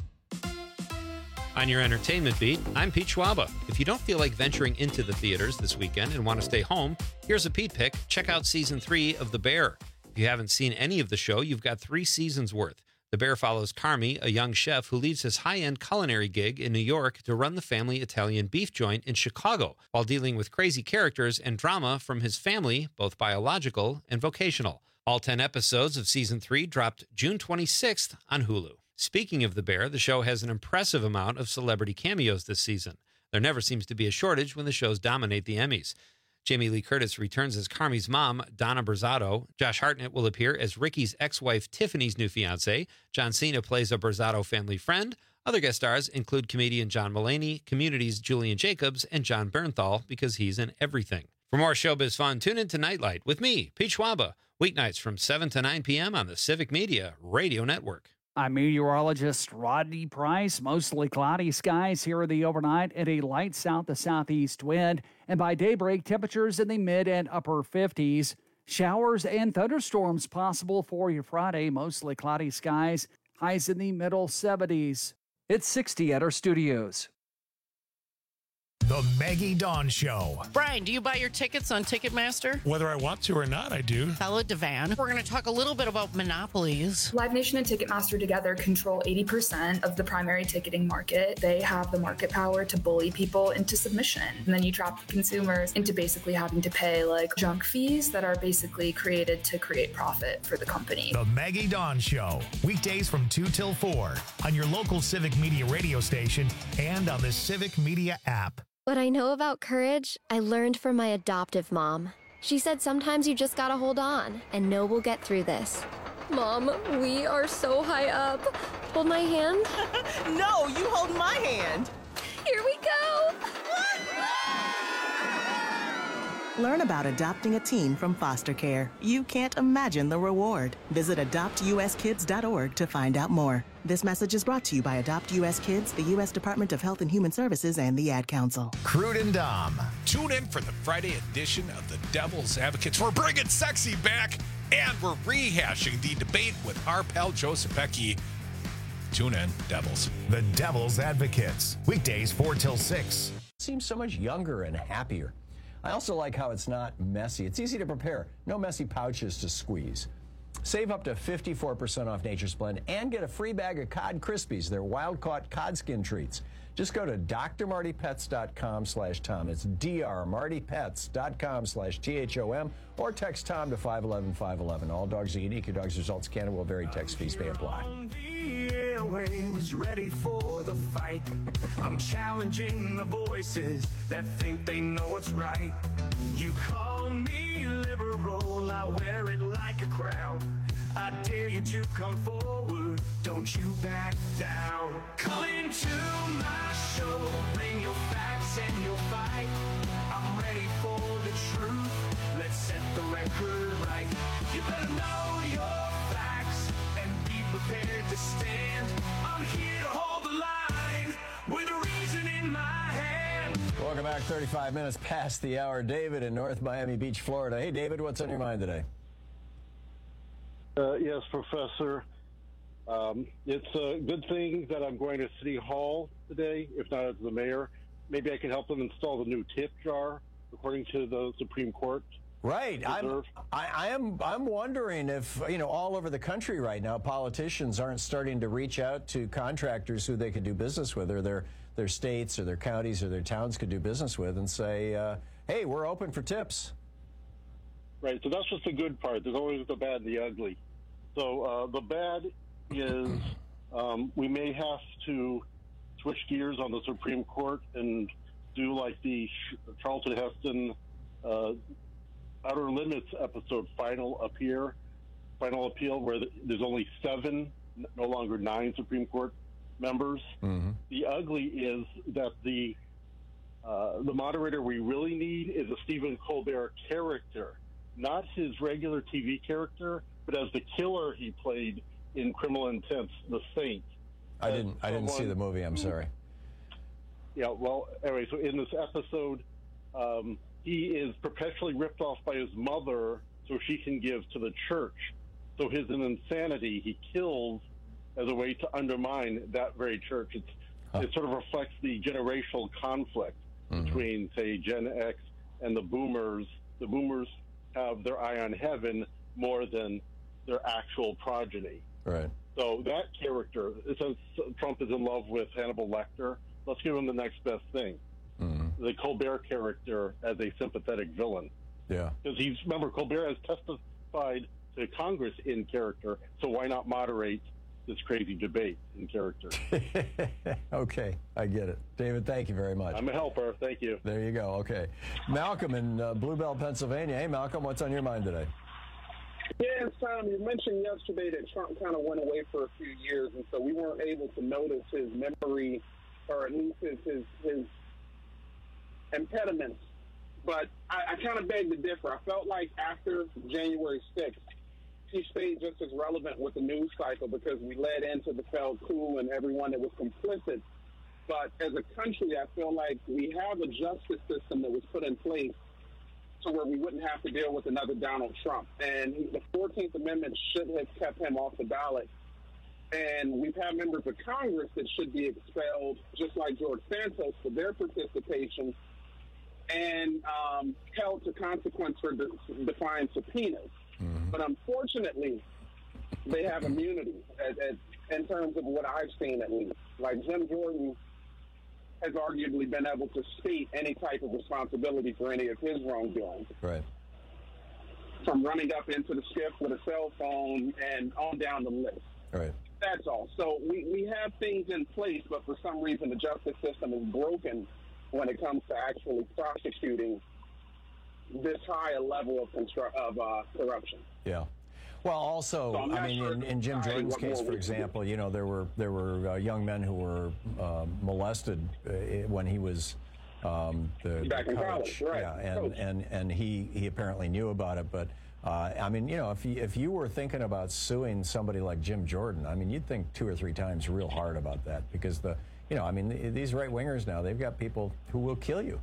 [SPEAKER 27] On your entertainment beat, I'm Pete Schwaba. If you don't feel like venturing into the theaters this weekend and want to stay home, here's a Pete pick. Check out season three of The Bear. If you haven't seen any of the show, you've got three seasons worth. The Bear follows Carmi, a young chef who leaves his high-end culinary gig in New York to run the family Italian beef joint in Chicago, while dealing with crazy characters and drama from his family, both biological and vocational. All ten episodes of season three dropped June twenty-sixth on Hulu. Speaking of The Bear, the show has an impressive amount of celebrity cameos this season. There never seems to be a shortage when the shows dominate the Emmys. Jamie Lee Curtis returns as Carmi's mom, Donna Berzato. Josh Hartnett will appear as Ricky's ex-wife, Tiffany's new fiancé. John Cena plays a Berzato family friend. Other guest stars include comedian John Mulaney, Community's Julian Jacobs, and John Bernthal, because he's in everything. For more showbiz fun, tune in to Nightlight with me, Pete Schwaba, weeknights from seven to nine p.m. on the Civic Media Radio Network.
[SPEAKER 19] I'm meteorologist Rodney Price. Mostly cloudy skies here in the overnight and a light south to southeast wind. And by daybreak, temperatures in the mid and upper fifties. Showers and thunderstorms possible for your Friday. Mostly cloudy skies. Highs in the middle seventies. It's sixty at our studios.
[SPEAKER 1] The Maggie Dawn Show.
[SPEAKER 28] Brian, do you buy your tickets on Ticketmaster?
[SPEAKER 29] Whether I want to or not, I do.
[SPEAKER 28] Bella Devan. We're going to talk a little bit about monopolies.
[SPEAKER 30] Live Nation and Ticketmaster together control eighty percent of the primary ticketing market. They have the market power to bully people into submission. And then you trap consumers into basically having to pay like junk fees that are basically created to create profit for the company.
[SPEAKER 1] The Maggie Dawn Show. Weekdays from two till four on your local Civic Media radio station and on the Civic Media app.
[SPEAKER 31] What I know about courage, I learned from my adoptive mom. She said sometimes you just gotta hold on and know we'll get through this. Mom, we are so high up. Hold my hand.
[SPEAKER 3] No, you hold my hand.
[SPEAKER 31] Here we go.
[SPEAKER 3] Learn about adopting a teen from foster care. You can't imagine the reward. Visit adopt u s kids dot org to find out more. This message is brought to you by Adopt U S Kids, the U S Department of Health and Human Services, and the Ad Council.
[SPEAKER 1] Crude and Dom.
[SPEAKER 4] Tune in for the Friday edition of the Devil's Advocates. We're bringing sexy back, and we're rehashing the debate with our pal Joe Zepecki. Tune in, Devils.
[SPEAKER 1] The Devil's Advocates. Weekdays four till six.
[SPEAKER 22] Seems so much younger and happier. I also like how it's not messy. It's easy to prepare. No messy pouches to squeeze. Save up to fifty-four percent off Nature's Blend and get a free bag of Cod Krispies. They're wild-caught cod skin treats. Just go to d r marty pets dot com slash Tom. It's d r marty pets dot com slash T H O M or text Tom to five one one five one one. All dogs are unique. Your dog's results can and will vary. Text fees may apply.
[SPEAKER 2] Was ready for the fight. I'm challenging the voices that think they know what's right. You call me liberal, I wear it like a crown. I dare you to come forward, don't you back down. Come into my show, bring your facts and your fight. I'm ready for the truth, let's set the record right. You better know your facts and be prepared to stand. I'm here to hold the line with a reason in my hand.
[SPEAKER 22] Welcome back. thirty-five minutes past the hour. David in North Miami Beach, Florida. Hey, David, what's on your mind today?
[SPEAKER 5] Uh, yes, Professor. Um, it's a good thing that I'm going to City Hall today, if not as the mayor. Maybe I can help them install the new tip jar, according to the Supreme Court.
[SPEAKER 22] Right. I'm, I, I am I'm wondering if, you know, all over the country right now, politicians aren't starting to reach out to contractors who they could do business with, or their, their states or their counties or their towns could do business with, and say, uh, hey, we're open for tips.
[SPEAKER 5] Right. So that's just the good part. There's always the bad and the ugly. So uh, the bad is um, we may have to switch gears on the Supreme Court and do like the Charlton Heston uh, Outer Limits episode, Final Appeal, Final Appeal, where there's only seven, no longer nine Supreme Court members.
[SPEAKER 22] Mm-hmm.
[SPEAKER 5] The ugly is that the uh, the moderator we really need is a Stephen Colbert character, not his regular T V character, but as the killer he played in Criminal Intent, The Saint.
[SPEAKER 22] I didn't. I didn't see the movie. I'm sorry.
[SPEAKER 5] Yeah. Well, anyway, so in this episode, um, he is perpetually ripped off by his mother so she can give to the church. So his insanity, he kills as a way to undermine that very church. It's, huh. It sort of reflects the generational conflict mm-hmm. between, say, Gen X and the boomers. The boomers have their eye on heaven more than their actual progeny.
[SPEAKER 22] Right.
[SPEAKER 5] So that character, since Trump is in love with Hannibal Lecter, let's give him the next best thing. Mm-hmm. The Colbert character as a sympathetic villain.
[SPEAKER 22] Yeah.
[SPEAKER 5] Because he's, remember, Colbert has testified to Congress in character, so why not moderate this crazy debate in character?
[SPEAKER 22] Okay, I get it. David, thank you very much.
[SPEAKER 5] I'm a helper. Thank you.
[SPEAKER 22] There you go. Okay. Malcolm in uh, Bluebell, Pennsylvania. Hey, Malcolm, what's on your mind today?
[SPEAKER 11] Yes, Tom, you mentioned yesterday that Trump kind of went away for a few years, and so we weren't able to notice his memory, or at least his his, his impediments. But I, I kind of beg to differ. I felt like after January sixth, he stayed just as relevant with the news cycle because we led into the failed coup and everyone that was complicit. But as a country, I feel like we have a justice system that was put in place to where we wouldn't have to deal with another Donald Trump. And the fourteenth Amendment should have kept him off the ballot. And we've had members of Congress that should be expelled, just like George Santos, for their participation, and um, held to consequence for de- defying subpoenas. Mm-hmm. But unfortunately, they have immunity at, at, in terms of what I've seen, at least. Like Jim Jordan has arguably been able to state any type of responsibility for any of his wrongdoing.
[SPEAKER 22] Right.
[SPEAKER 11] From running up into the skiff with a cell phone and on down the list.
[SPEAKER 22] Right.
[SPEAKER 11] That's all. So we, we have things in place, but for some reason the justice system is broken when it comes to actually prosecuting this high a level of, constru- of uh, corruption.
[SPEAKER 22] Yeah. Well, also,
[SPEAKER 11] So I'm
[SPEAKER 22] I
[SPEAKER 11] not
[SPEAKER 22] mean,
[SPEAKER 11] sure
[SPEAKER 22] in, in Jim
[SPEAKER 11] what
[SPEAKER 22] Jordan's
[SPEAKER 11] more
[SPEAKER 22] case,
[SPEAKER 11] we
[SPEAKER 22] for
[SPEAKER 11] can
[SPEAKER 22] example, you know, there were there were uh, young men who were uh, molested uh, when he was um, the,
[SPEAKER 11] Back
[SPEAKER 22] the
[SPEAKER 11] in
[SPEAKER 22] coach.
[SPEAKER 11] college, right,
[SPEAKER 22] Yeah, and,
[SPEAKER 11] coach.
[SPEAKER 22] and and he he apparently knew about it, but. Uh, I mean, you know, if you, if you were thinking about suing somebody like Jim Jordan, I mean, you'd think two or three times real hard about that because the, you know, I mean, th- these right wingers now, they've got people who will kill you.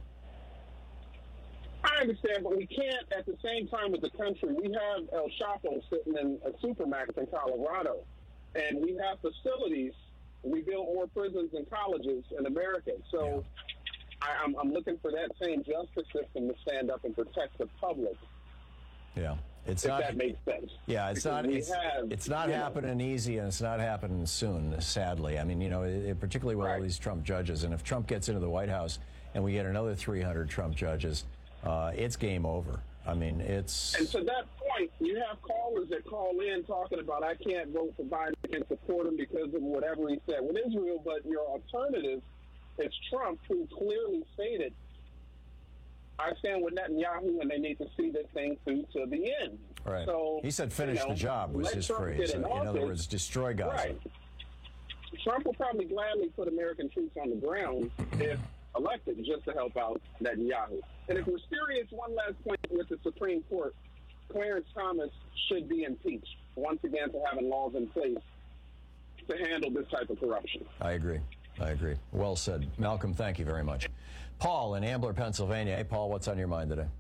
[SPEAKER 11] I understand, but we can't, at the same time with the country, we have El Chapo sitting in a supermax in Colorado, and we have facilities. We build more prisons and colleges in America. So I, I'm, I'm looking for that same justice system to stand up and protect the public.
[SPEAKER 22] Yeah. It's
[SPEAKER 11] if
[SPEAKER 22] not,
[SPEAKER 11] that makes sense.
[SPEAKER 22] Yeah, it's
[SPEAKER 11] Because
[SPEAKER 22] not.
[SPEAKER 11] we
[SPEAKER 22] It's,
[SPEAKER 11] have,
[SPEAKER 22] it's not
[SPEAKER 11] you know,
[SPEAKER 22] happening easy, and it's not happening soon. Sadly, I mean, you know, it, particularly with all these Trump judges, and if Trump gets into the White House and we get another three hundred Trump judges, uh, it's game over. I mean, it's.
[SPEAKER 11] And to that point, you have callers that call in talking about, I can't vote for Biden, I can't support him because of whatever he said with Israel, but your alternative is Trump, who clearly stated, I stand with Netanyahu, and they need to see this thing through to the end.
[SPEAKER 22] Right.
[SPEAKER 11] So
[SPEAKER 22] He said, "Finish
[SPEAKER 11] you know,
[SPEAKER 22] the job" was
[SPEAKER 11] let
[SPEAKER 22] his
[SPEAKER 11] Trump
[SPEAKER 22] phrase.
[SPEAKER 11] get
[SPEAKER 22] In,
[SPEAKER 11] in
[SPEAKER 22] other
[SPEAKER 11] office.
[SPEAKER 22] words, destroy Gaza.
[SPEAKER 11] Right. Trump will probably gladly put American troops on the ground if elected, just to help out Netanyahu. And if we're serious, one last point with the Supreme Court, Clarence Thomas should be impeached once again for having laws in place to handle this type of corruption.
[SPEAKER 22] I agree. I agree. Well said. Malcolm, thank you very much. Paul in Ambler, Pennsylvania. Hey, Paul, what's on your mind today?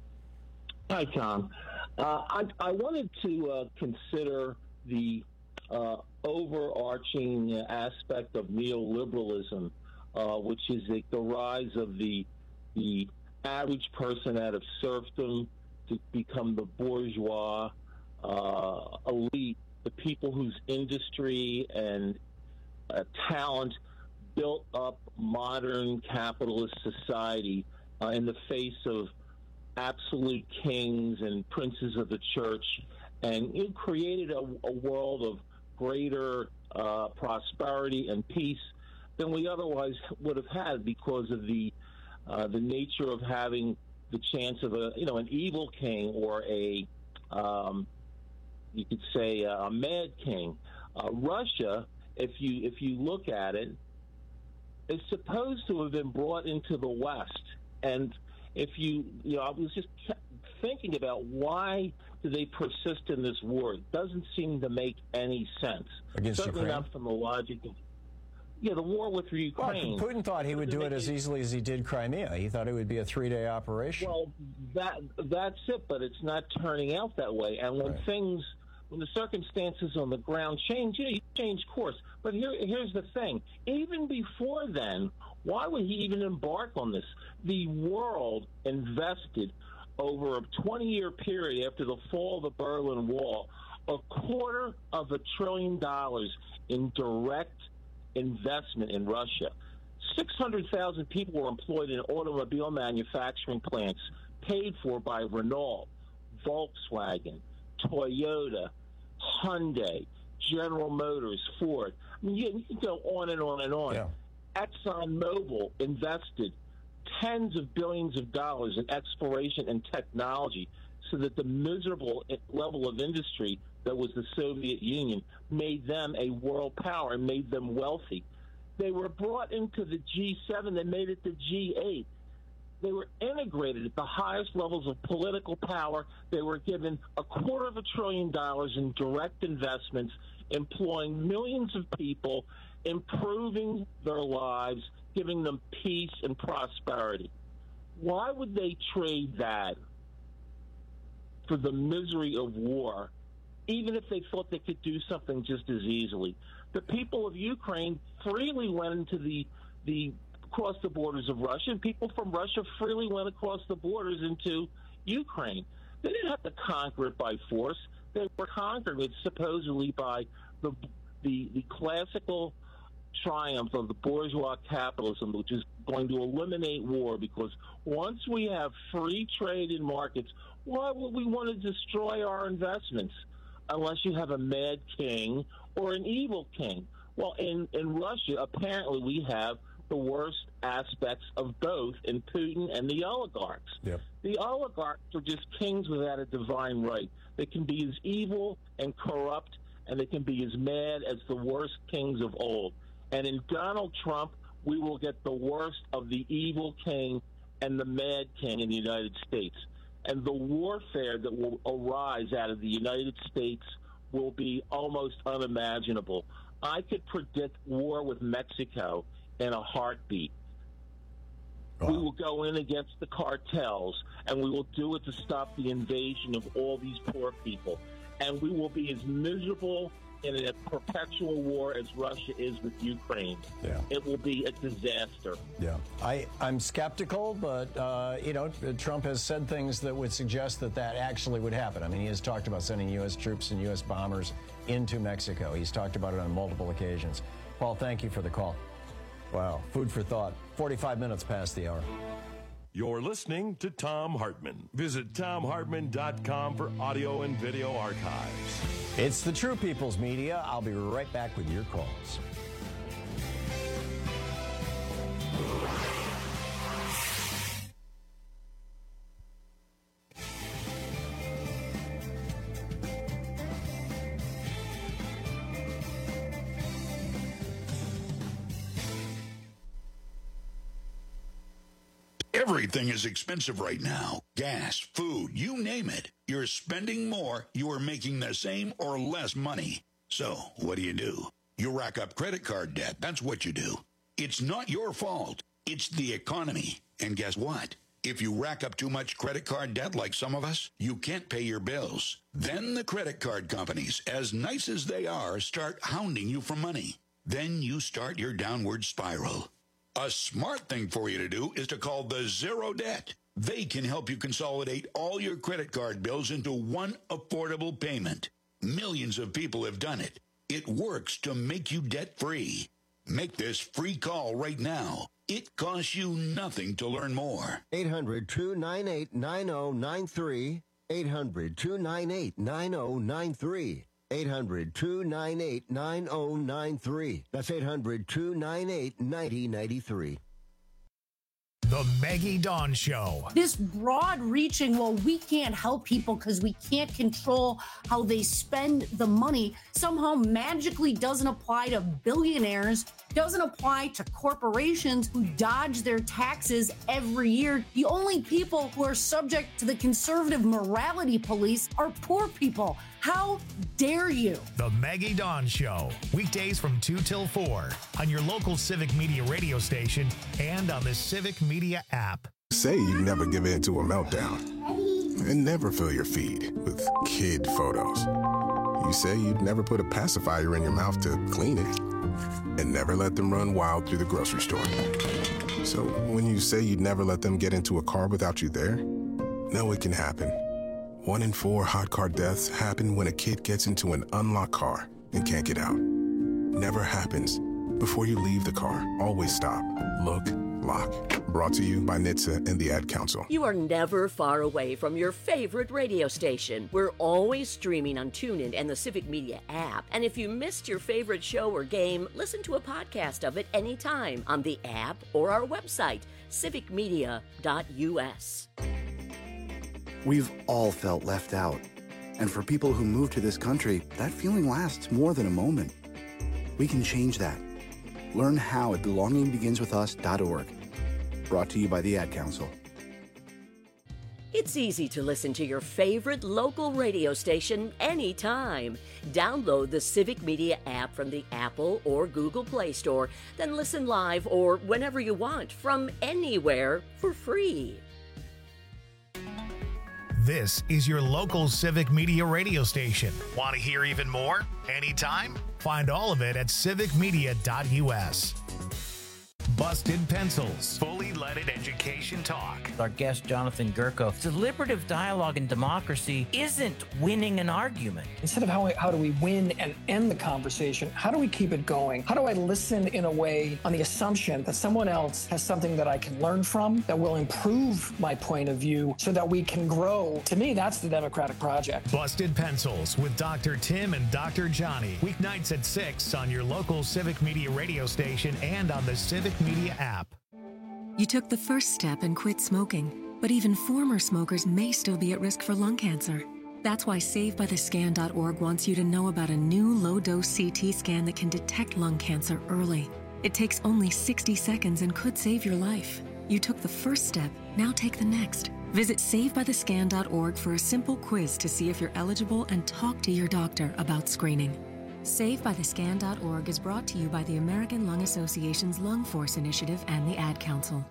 [SPEAKER 6] Hi, Tom. Uh, I, I wanted to uh, consider the uh, overarching aspect of neoliberalism, uh, which is the, the rise of the the average person out of serfdom to become the bourgeois uh, elite, the people whose industry and uh, talent built up modern capitalist society uh, in the face of absolute kings and princes of the church, and it created a, a world of greater uh, prosperity and peace than we otherwise would have had because of the uh, the nature of having the chance of a you know an evil king or a um, you could say a, a mad king. Uh, Russia, if you if you look at it, is supposed to have been brought into the West. And if you, you know, I was just thinking about why do they persist in this war? It doesn't seem to make any sense.
[SPEAKER 22] Against
[SPEAKER 6] Certainly
[SPEAKER 22] Ukraine?
[SPEAKER 6] not from the logic of, yeah, the war with Ukraine.
[SPEAKER 22] Well, Putin thought he would do it as easily as he did Crimea. He thought it would be a three-day operation.
[SPEAKER 6] Well, that that's it, but it's not turning out that way. And when
[SPEAKER 22] Right.
[SPEAKER 6] things, when the circumstances on the ground change, you know, you change course. But here, here's the thing. Even before then, why would he even embark on this? The world invested over a twenty-year period after the fall of the Berlin Wall a quarter of a trillion dollars in direct investment in Russia. six hundred thousand people were employed in automobile manufacturing plants paid for by Renault, Volkswagen, Toyota, Hyundai, General Motors, Ford. I mean, you, you can go on and on and on.
[SPEAKER 22] Yeah.
[SPEAKER 6] ExxonMobil invested tens of billions of dollars in exploration and technology so that the miserable level of industry that was the Soviet Union made them a world power and made them wealthy. They were brought into the G seven. They made it the G eight. They were integrated at the highest levels of political power. They were given a quarter of a trillion dollars in direct investments, employing millions of people, improving their lives, giving them peace and prosperity. Why would they trade that for the misery of war, even if they thought they could do something just as easily? The people of Ukraine freely went into the the across the borders of Russia, and people from Russia freely went across the borders into Ukraine. They didn't have to conquer it by force. They were conquered it supposedly by the the, the classical triumph of the bourgeois capitalism, which is going to eliminate war, because once we have free trade in markets, why would we want to destroy our investments unless you have a mad king or an evil king? Well, in, in Russia, apparently we have the worst aspects of both in Putin and the oligarchs.
[SPEAKER 22] Yep.
[SPEAKER 6] The oligarchs are just kings without a divine right. They can be as evil and corrupt, and they can be as mad as the worst kings of old. And in Donald Trump, we will get the worst of the evil king and the mad king in the United States. And the warfare that will arise out of the United States will be almost unimaginable. I could predict war with Mexico in a heartbeat. Wow. We will go in against the cartels, and we will do it to stop the invasion of all these poor people. And we will be as miserable in a perpetual war as Russia is with Ukraine.
[SPEAKER 22] Yeah.
[SPEAKER 6] It will be a disaster.
[SPEAKER 22] Yeah. I, I'm skeptical, but, uh, you know, Trump has said things that would suggest that that actually would happen. I mean, he has talked about sending U S troops and U S bombers into Mexico. He's talked about it on multiple occasions. Paul, thank you for the call. Wow. Food for thought. forty-five minutes past the hour.
[SPEAKER 7] You're listening to Thom Hartmann. Visit Thom Hartmann dot com for audio and video archives.
[SPEAKER 22] It's the True People's Media. I'll be right back with your calls.
[SPEAKER 8] Everything is expensive right now. Gas, food, you name it. You're spending more, you are making the same or less money. So, what do you do? You rack up credit card debt. That's what you do. It's not your fault. It's the economy. And guess what? If you rack up too much credit card debt like some of us, you can't pay your bills. Then the credit card companies, as nice as they are, start hounding you for money. Then you start your downward spiral. A smart thing for you to do is to call the Zero Debt. They can help you consolidate all your credit card bills into one affordable payment. Millions of people have done it. It works to make you debt-free. Make this free call right now. It costs you nothing to learn more.
[SPEAKER 15] eight hundred, two nine eight, nine zero nine three. eight hundred, two nine eight, nine zero nine three. eight hundred, two nine eight, nine zero nine three. That's eight hundred, two nine eight, nine zero nine three.
[SPEAKER 1] The Maggie Dawn Show.
[SPEAKER 17] This broad-reaching, well, we can't help people because we can't control how they spend the money, somehow magically doesn't apply to billionaires, doesn't apply to corporations who dodge their taxes every year. The only people who are subject to the conservative morality police are poor people. How dare you?
[SPEAKER 1] The Maggie Dawn Show. Weekdays from two till four on your local Civic Media radio station and on the Civic Media app.
[SPEAKER 18] Say you never give in to a meltdown and never fill your feed with kid photos. You say you'd never put a pacifier in your mouth to clean it and never let them run wild through the grocery store. So when you say you'd never let them get into a car without you there, know it can happen. One in four hot car deaths happen when a kid gets into an unlocked car and can't get out. Never happens. Before you leave the car, always stop, look, lock. Brought to you by N H T S A and the Ad Council.
[SPEAKER 20] You are never far away from your favorite radio station. We're always streaming on TuneIn and the Civic Media app. And if you missed your favorite show or game, listen to a podcast of it anytime on the app or our website, civic media dot U S.
[SPEAKER 21] We've all felt left out. And for people who move to this country, that feeling lasts more than a moment. We can change that. Learn how at belonging begins with us dot org. Brought to you by the Ad Council.
[SPEAKER 20] It's easy to listen to your favorite local radio station anytime. Download the Civic Media app from the Apple or Google Play Store, then listen live or whenever you want from anywhere for free.
[SPEAKER 1] This is your local Civic Media radio station. Want to hear even more? Anytime? Find all of it at civic media dot U S. Busted Pencils. Fully leaded education talk.
[SPEAKER 23] Our guest, Jonathan Gerko. Deliberative dialogue in democracy isn't winning an argument.
[SPEAKER 24] Instead of how, we, how do we win and end the conversation, how do we keep it going? How do I listen in a way on the assumption that someone else has something that I can learn from, that will improve my point of view so that we can grow? To me, that's the democratic project.
[SPEAKER 1] Busted Pencils with Doctor Tim and Doctor Johnny. Weeknights at six on your local Civic Media radio station and on the Civic Media Media app.
[SPEAKER 9] You took the first step and quit smoking, but even former smokers may still be at risk for lung cancer. That's why Save By The Scan dot org wants you to know about a new low-dose C T scan that can detect lung cancer early. It takes only sixty seconds and could save your life. You took the first step, now take the next. Visit Save By The Scan dot org for a simple quiz to see if you're eligible and talk to your doctor about screening. Save By The Scan dot org is brought to you by the American Lung Association's Lung Force Initiative and the Ad Council.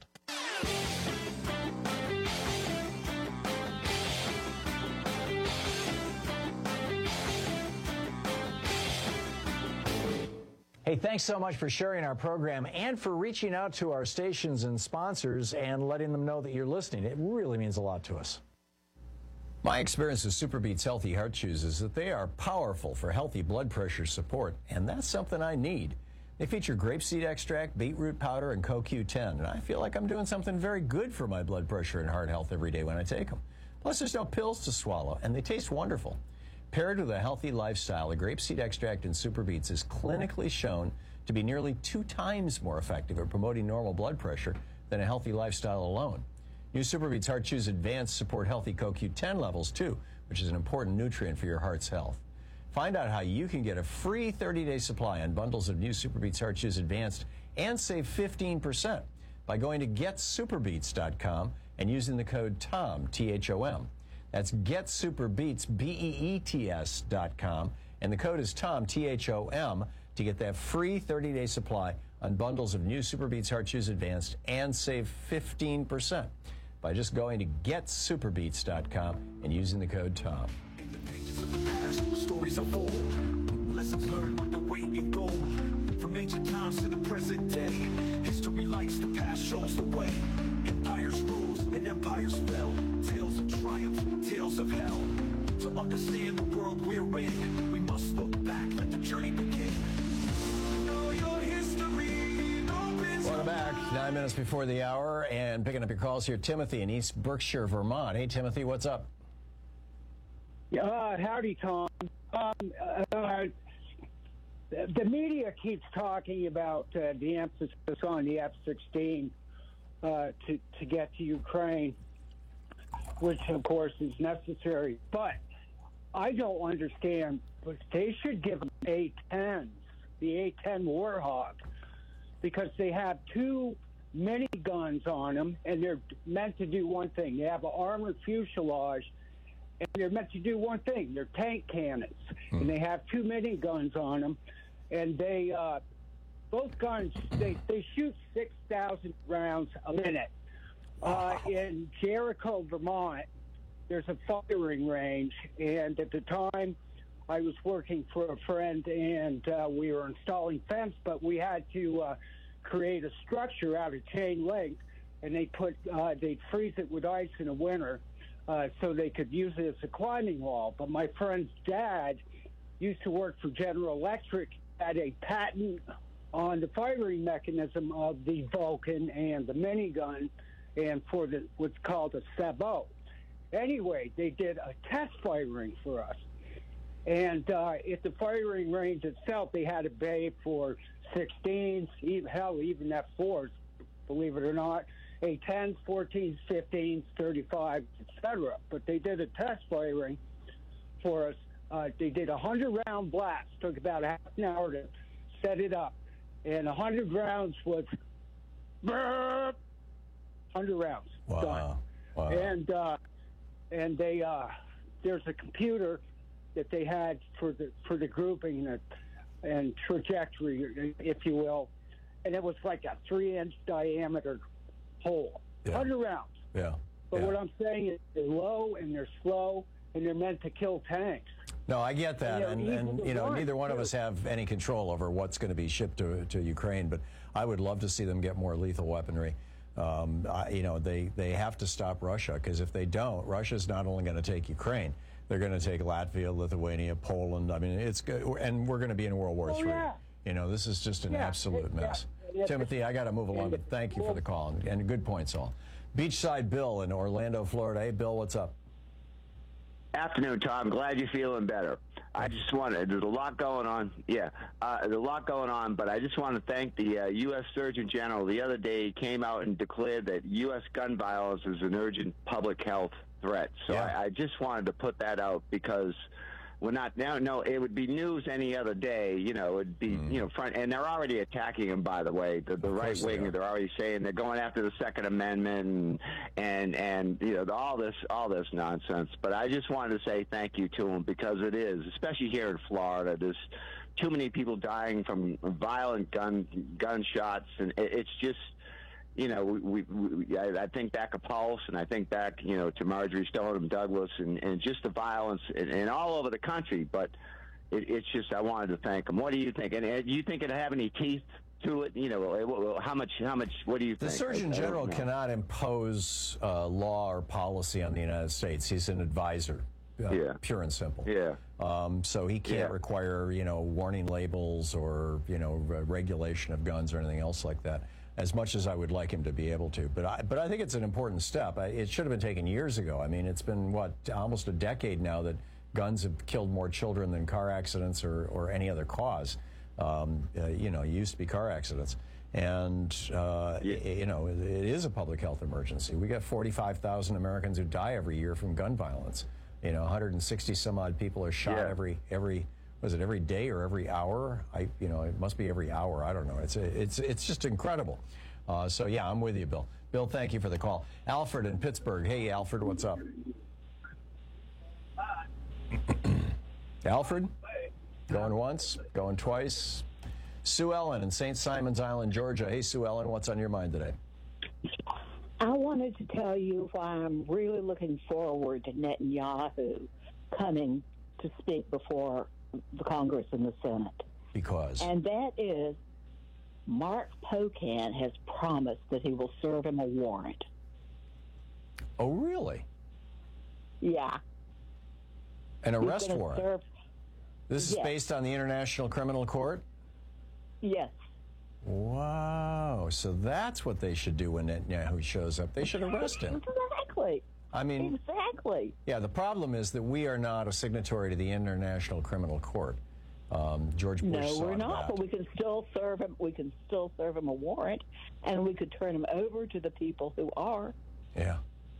[SPEAKER 22] Hey, thanks so much for sharing our program and for reaching out to our stations and sponsors and letting them know that you're listening. It really means a lot to us. My experience with SuperBeets Healthy Heart Chews is that they are powerful for healthy blood pressure support, and that's something I need. They feature grapeseed extract, beetroot powder, and C O Q ten, and I feel like I'm doing something very good for my blood pressure and heart health every day when I take them. Plus, there's no pills to swallow, and they taste wonderful. Paired with a healthy lifestyle, the grapeseed extract in SuperBeets is clinically shown to be nearly two times more effective at promoting normal blood pressure than a healthy lifestyle alone. New SuperBeets Heart Chews Advanced support healthy C O Q ten levels, too, which is an important nutrient for your heart's health. Find out how you can get a free thirty-day supply on bundles of new SuperBeets Heart Chews Advanced and save fifteen percent by going to get superbeets dot com and using the code TOM, T H O M. That's GetSuperBeets, B E E T S dot com, and the code is TOM, T H O M, to get that free thirty-day supply on bundles of new SuperBeets Heart Chews Advanced and save fifteen percent by just going to get superbeets dot com and using the code TOM.
[SPEAKER 2] Stories unfold, lessons learned the way you go, from ancient times to the present day. History lights the past, shows the way. Empires rose and empires fell. Tales of triumph, tales of hell. To understand the world we're in, we must look back, let the journey begin. Know your history,
[SPEAKER 22] Welcome back. Nine minutes before the hour, and picking up your calls here, Timothy in East Berkshire, Vermont. Hey, Timothy, what's up?
[SPEAKER 10] Yeah, uh, howdy, Tom. Um, uh, the media keeps talking about uh, the emphasis on the F sixteen uh, to, to get to Ukraine, which, of course, is necessary. But I don't understand, but they should give them A tens, the A ten Warhawk, because they have two miniguns on them, and they're meant to do one thing. They have an armored fuselage, and they're meant to do one thing. They're tank cannons, hmm. and they have two miniguns on them, and they uh, both guns they, they shoot six thousand rounds a minute. Uh, in Jericho, Vermont, there's a firing range, and at the time, I was working for a friend, and uh, we were installing fence, but we had to uh, create a structure out of chain link, and they put uh, they'd freeze it with ice in the winter. Uh, so they could use it as a climbing wall. But my friend's dad used to work for General Electric, had a patent on the firing mechanism of the Vulcan and the minigun, and for the what's called a sabot. Anyway, they did a test firing for us. And uh, at the firing range itself, they had a bay for sixteens, even, hell, even F fours, believe it or not. A tens, fourteens, fifteens, thirty-fives, et cetera. But they did a test firing for us. Uh, they did a hundred-round blast. Took about half an hour to set it up. And a hundred rounds was burp, hundred rounds
[SPEAKER 22] wow.
[SPEAKER 10] done.
[SPEAKER 22] Wow.
[SPEAKER 10] And uh, and they uh, there's a computer that they had for the for the grouping and, and trajectory, if you will. And it was like a three-inch diameter hole,
[SPEAKER 22] yeah.
[SPEAKER 10] hundred rounds.
[SPEAKER 22] Yeah.
[SPEAKER 10] But
[SPEAKER 22] yeah.
[SPEAKER 10] what I'm saying is they're low and they're slow and they're meant to kill tanks.
[SPEAKER 22] No, I get that, and, and, and you know, neither one
[SPEAKER 10] too.
[SPEAKER 22] of us have any control over what's going to be shipped to, to Ukraine. But I would love to see them get more lethal weaponry. Um, I, you know, they they have to stop Russia, because if they don't, Russia's not only going to take Ukraine, they're going to take Latvia, Lithuania, Poland. I mean, it's good, and we're going to be in World War
[SPEAKER 10] oh,
[SPEAKER 22] Three.
[SPEAKER 10] Yeah.
[SPEAKER 22] You know, this is just an
[SPEAKER 10] yeah.
[SPEAKER 22] absolute
[SPEAKER 10] it,
[SPEAKER 22] mess.
[SPEAKER 10] Yeah.
[SPEAKER 22] Timothy, I got to move along, but thank you for the call, and, and good points all. Beachside Bill in Orlando, Florida. Hey, Bill, what's up?
[SPEAKER 12] Afternoon, Tom. Glad you're feeling better. I just want to, there's a lot going on. Yeah, uh, there's a lot going on, but I just want to thank the uh, U S Surgeon General. The other day came out and declared that U S gun violence is an urgent public health threat. So
[SPEAKER 22] Yeah.
[SPEAKER 12] I, I just wanted to put that out because we're not now. No, it would be news any other day. You know, it would be
[SPEAKER 22] Mm.
[SPEAKER 12] you know front, and they're already attacking him. By the way, the, the right
[SPEAKER 22] they
[SPEAKER 12] wing.
[SPEAKER 22] are.
[SPEAKER 12] They're already saying they're going after the Second Amendment and and, and you know all this all this nonsense. But I just wanted to say thank you to them because it is, especially here in Florida. There's too many people dying from violent gun gunshots, and it, it's just. You know, we, we, we I, I think back to Pulse, and I think back, you know, to Marjorie Stoneman Douglas, and, and just the violence, and, and all over the country. But it, it's just, I wanted to thank them. What do you think? And uh, do you think it have any teeth to it? You know, how much? How much? What do you
[SPEAKER 22] The
[SPEAKER 12] think?
[SPEAKER 22] Surgeon
[SPEAKER 12] I- I don't
[SPEAKER 22] General
[SPEAKER 12] know.
[SPEAKER 22] cannot impose uh, law or policy on the United States. He's an advisor, uh,
[SPEAKER 12] Yeah.
[SPEAKER 22] pure and simple.
[SPEAKER 12] Yeah.
[SPEAKER 22] Um, so he can't
[SPEAKER 12] Yeah.
[SPEAKER 22] require, you know, warning labels or, you know, re- regulation of guns or anything else like that, as much as I would like him to be able to. But I, but I think it's an important step. I, it should have been taken years ago. I mean, it's been, what, almost a decade now that guns have killed more children than car accidents or, or any other cause. Um, uh, you know, it used to be car accidents. And, uh, y- you know, it, it is a public health emergency. We got forty-five thousand Americans who die every year from gun violence. You know, one hundred sixty some odd people are shot
[SPEAKER 12] Yeah.
[SPEAKER 22] every, every, was it every day or every hour? I, you know, it must be every hour. I don't know. It's, it's, it's just incredible. Uh, so yeah, I'm with you, Bill. Bill, thank you for the call. Alfred in Pittsburgh. Hey, Alfred, what's up? Alfred? Going once, going twice. Sue Ellen in Saint Simons Island, Georgia. Hey, Sue Ellen, what's on your mind today?
[SPEAKER 13] I wanted to tell you why I'm really looking forward to Netanyahu coming to speak before the Congress and the Senate.
[SPEAKER 22] Because?
[SPEAKER 13] And that is Mark Pocan has promised that he will serve him a warrant.
[SPEAKER 22] Oh, really?
[SPEAKER 13] Yeah.
[SPEAKER 22] An
[SPEAKER 13] He's
[SPEAKER 22] arrest
[SPEAKER 13] gonna
[SPEAKER 22] warrant?
[SPEAKER 13] serve-
[SPEAKER 22] This is
[SPEAKER 13] Yes.
[SPEAKER 22] based on the International Criminal Court?
[SPEAKER 13] Yes.
[SPEAKER 22] Wow. So that's what they should do when Netanyahu shows up. They should arrest him.
[SPEAKER 13] Exactly.
[SPEAKER 22] I mean,
[SPEAKER 13] exactly.
[SPEAKER 22] Yeah, the problem is that we are not a signatory to the International Criminal Court. Um, George Bush
[SPEAKER 13] No,
[SPEAKER 22] saw
[SPEAKER 13] we're not,
[SPEAKER 22] that.
[SPEAKER 13] but we can still serve him. We can still serve him a warrant, and we could turn him over to the people who are.
[SPEAKER 22] Yeah.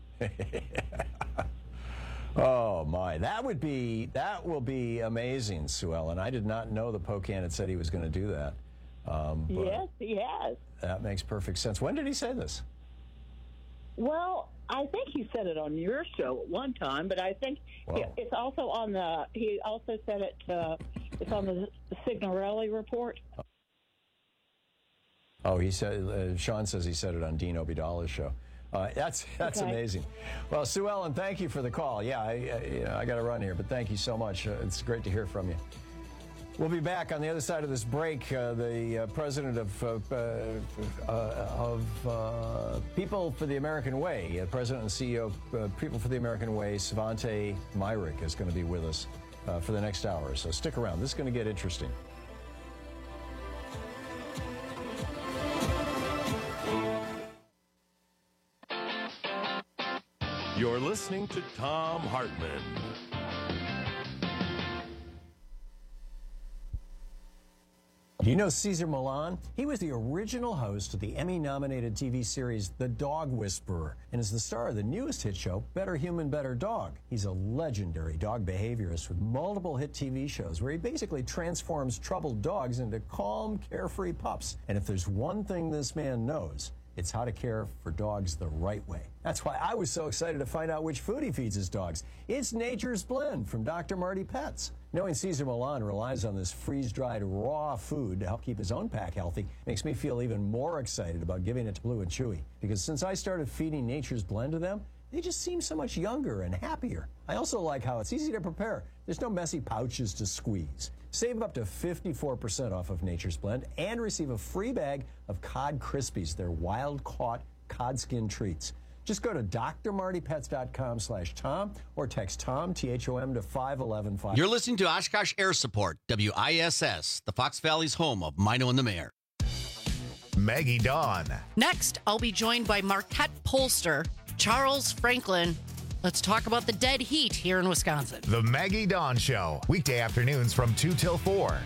[SPEAKER 22] Oh my, that would be that will be amazing, Sue Ellen. I did not know the Pocan had said he was going to do that. Um, but
[SPEAKER 13] Yes, he has.
[SPEAKER 22] that makes perfect sense. When did he say this?
[SPEAKER 13] Well, I think he said it on your show at one time, but I think
[SPEAKER 22] Wow.
[SPEAKER 13] it's also on the. He also said it. Uh, it's on the Signorelli report.
[SPEAKER 22] Oh, he said. Uh, Sean says he said it on Dean Obeidallah's show. Uh, that's that's
[SPEAKER 13] Okay.
[SPEAKER 22] amazing. Well, Sue Ellen, thank you for the call. Yeah, I, I, you know, I got to run here, but thank you so much. Uh, it's great to hear from you. We'll be back on the other side of this break. Uh, the uh, president of uh, uh, of uh, People for the American Way, uh, president and C E O of uh, People for the American Way, Svante Myrick, is going to be with us uh, for the next hour. So stick around. This is going to get interesting.
[SPEAKER 7] You're listening to Thom Hartmann.
[SPEAKER 22] Do you know Cesar Millan? He was the original host of the Emmy-nominated T V series The Dog Whisperer and is the star of the newest hit show, Better Human, Better Dog. He's a legendary dog behaviorist with multiple hit T V shows where he basically transforms troubled dogs into calm, carefree pups. And if there's one thing this man knows, it's how to care for dogs the right way. That's why I was so excited to find out which food he feeds his dogs. It's Nature's Blend from Doctor Marty Pets. Knowing Cesar Millan relies on this freeze-dried raw food to help keep his own pack healthy makes me feel even more excited about giving it to Blue and Chewy. Because since I started feeding Nature's Blend to them, they just seem so much younger and happier. I also like how it's easy to prepare. There's no messy pouches to squeeze. Save up to fifty-four percent off of Nature's Blend and receive a free bag of Cod Krispies, their wild-caught cod skin treats. Just go to drmartypets.com slash Tom or text Tom, T H O M, to five one one five.
[SPEAKER 14] You're listening to Oshkosh Air Support, W I S S, the Fox Valley's home of Mino and the Mayor.
[SPEAKER 1] Maggie Dawn.
[SPEAKER 16] Next, I'll be joined by Marquette Polster, Charles Franklin,
[SPEAKER 3] Let's talk about the dead heat here in Wisconsin.
[SPEAKER 1] The Maggie Dawn Show, weekday afternoons from two till four.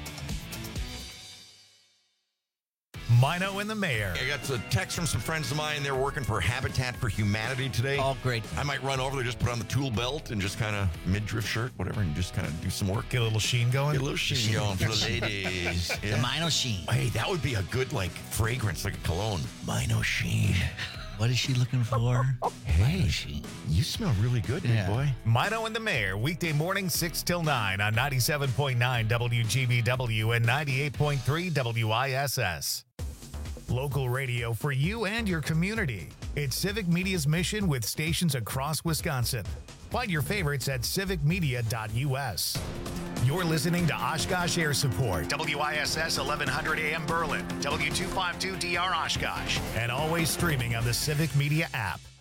[SPEAKER 1] Mino and the Mayor.
[SPEAKER 4] I got a text from some friends of mine. They're working for Habitat for Humanity today.
[SPEAKER 3] Oh, great.
[SPEAKER 4] I might run over there, just put on the tool belt and just kind of midriff shirt, whatever, and just kind of do some work.
[SPEAKER 1] Get a little sheen going?
[SPEAKER 4] Get a little sheen going for the ladies.
[SPEAKER 16] Yeah. The Mino Sheen.
[SPEAKER 4] Hey, that would be a good, like, fragrance, like a cologne. Mino Sheen.
[SPEAKER 16] What is she looking for?
[SPEAKER 4] Hey, she, you smell really good,
[SPEAKER 16] Yeah.
[SPEAKER 4] big boy.
[SPEAKER 1] Mino and the Mayor, weekday morning, six till nine on ninety-seven point nine W G B W and ninety-eight point three W I S S. Local radio for you and your community. It's Civic Media's mission with stations across Wisconsin. Find your favorites at civic media dot U S. You're listening to Oshkosh Air Support, W I S S eleven hundred A M Berlin, W two fifty-two D R Oshkosh, and always streaming on the Civic Media app.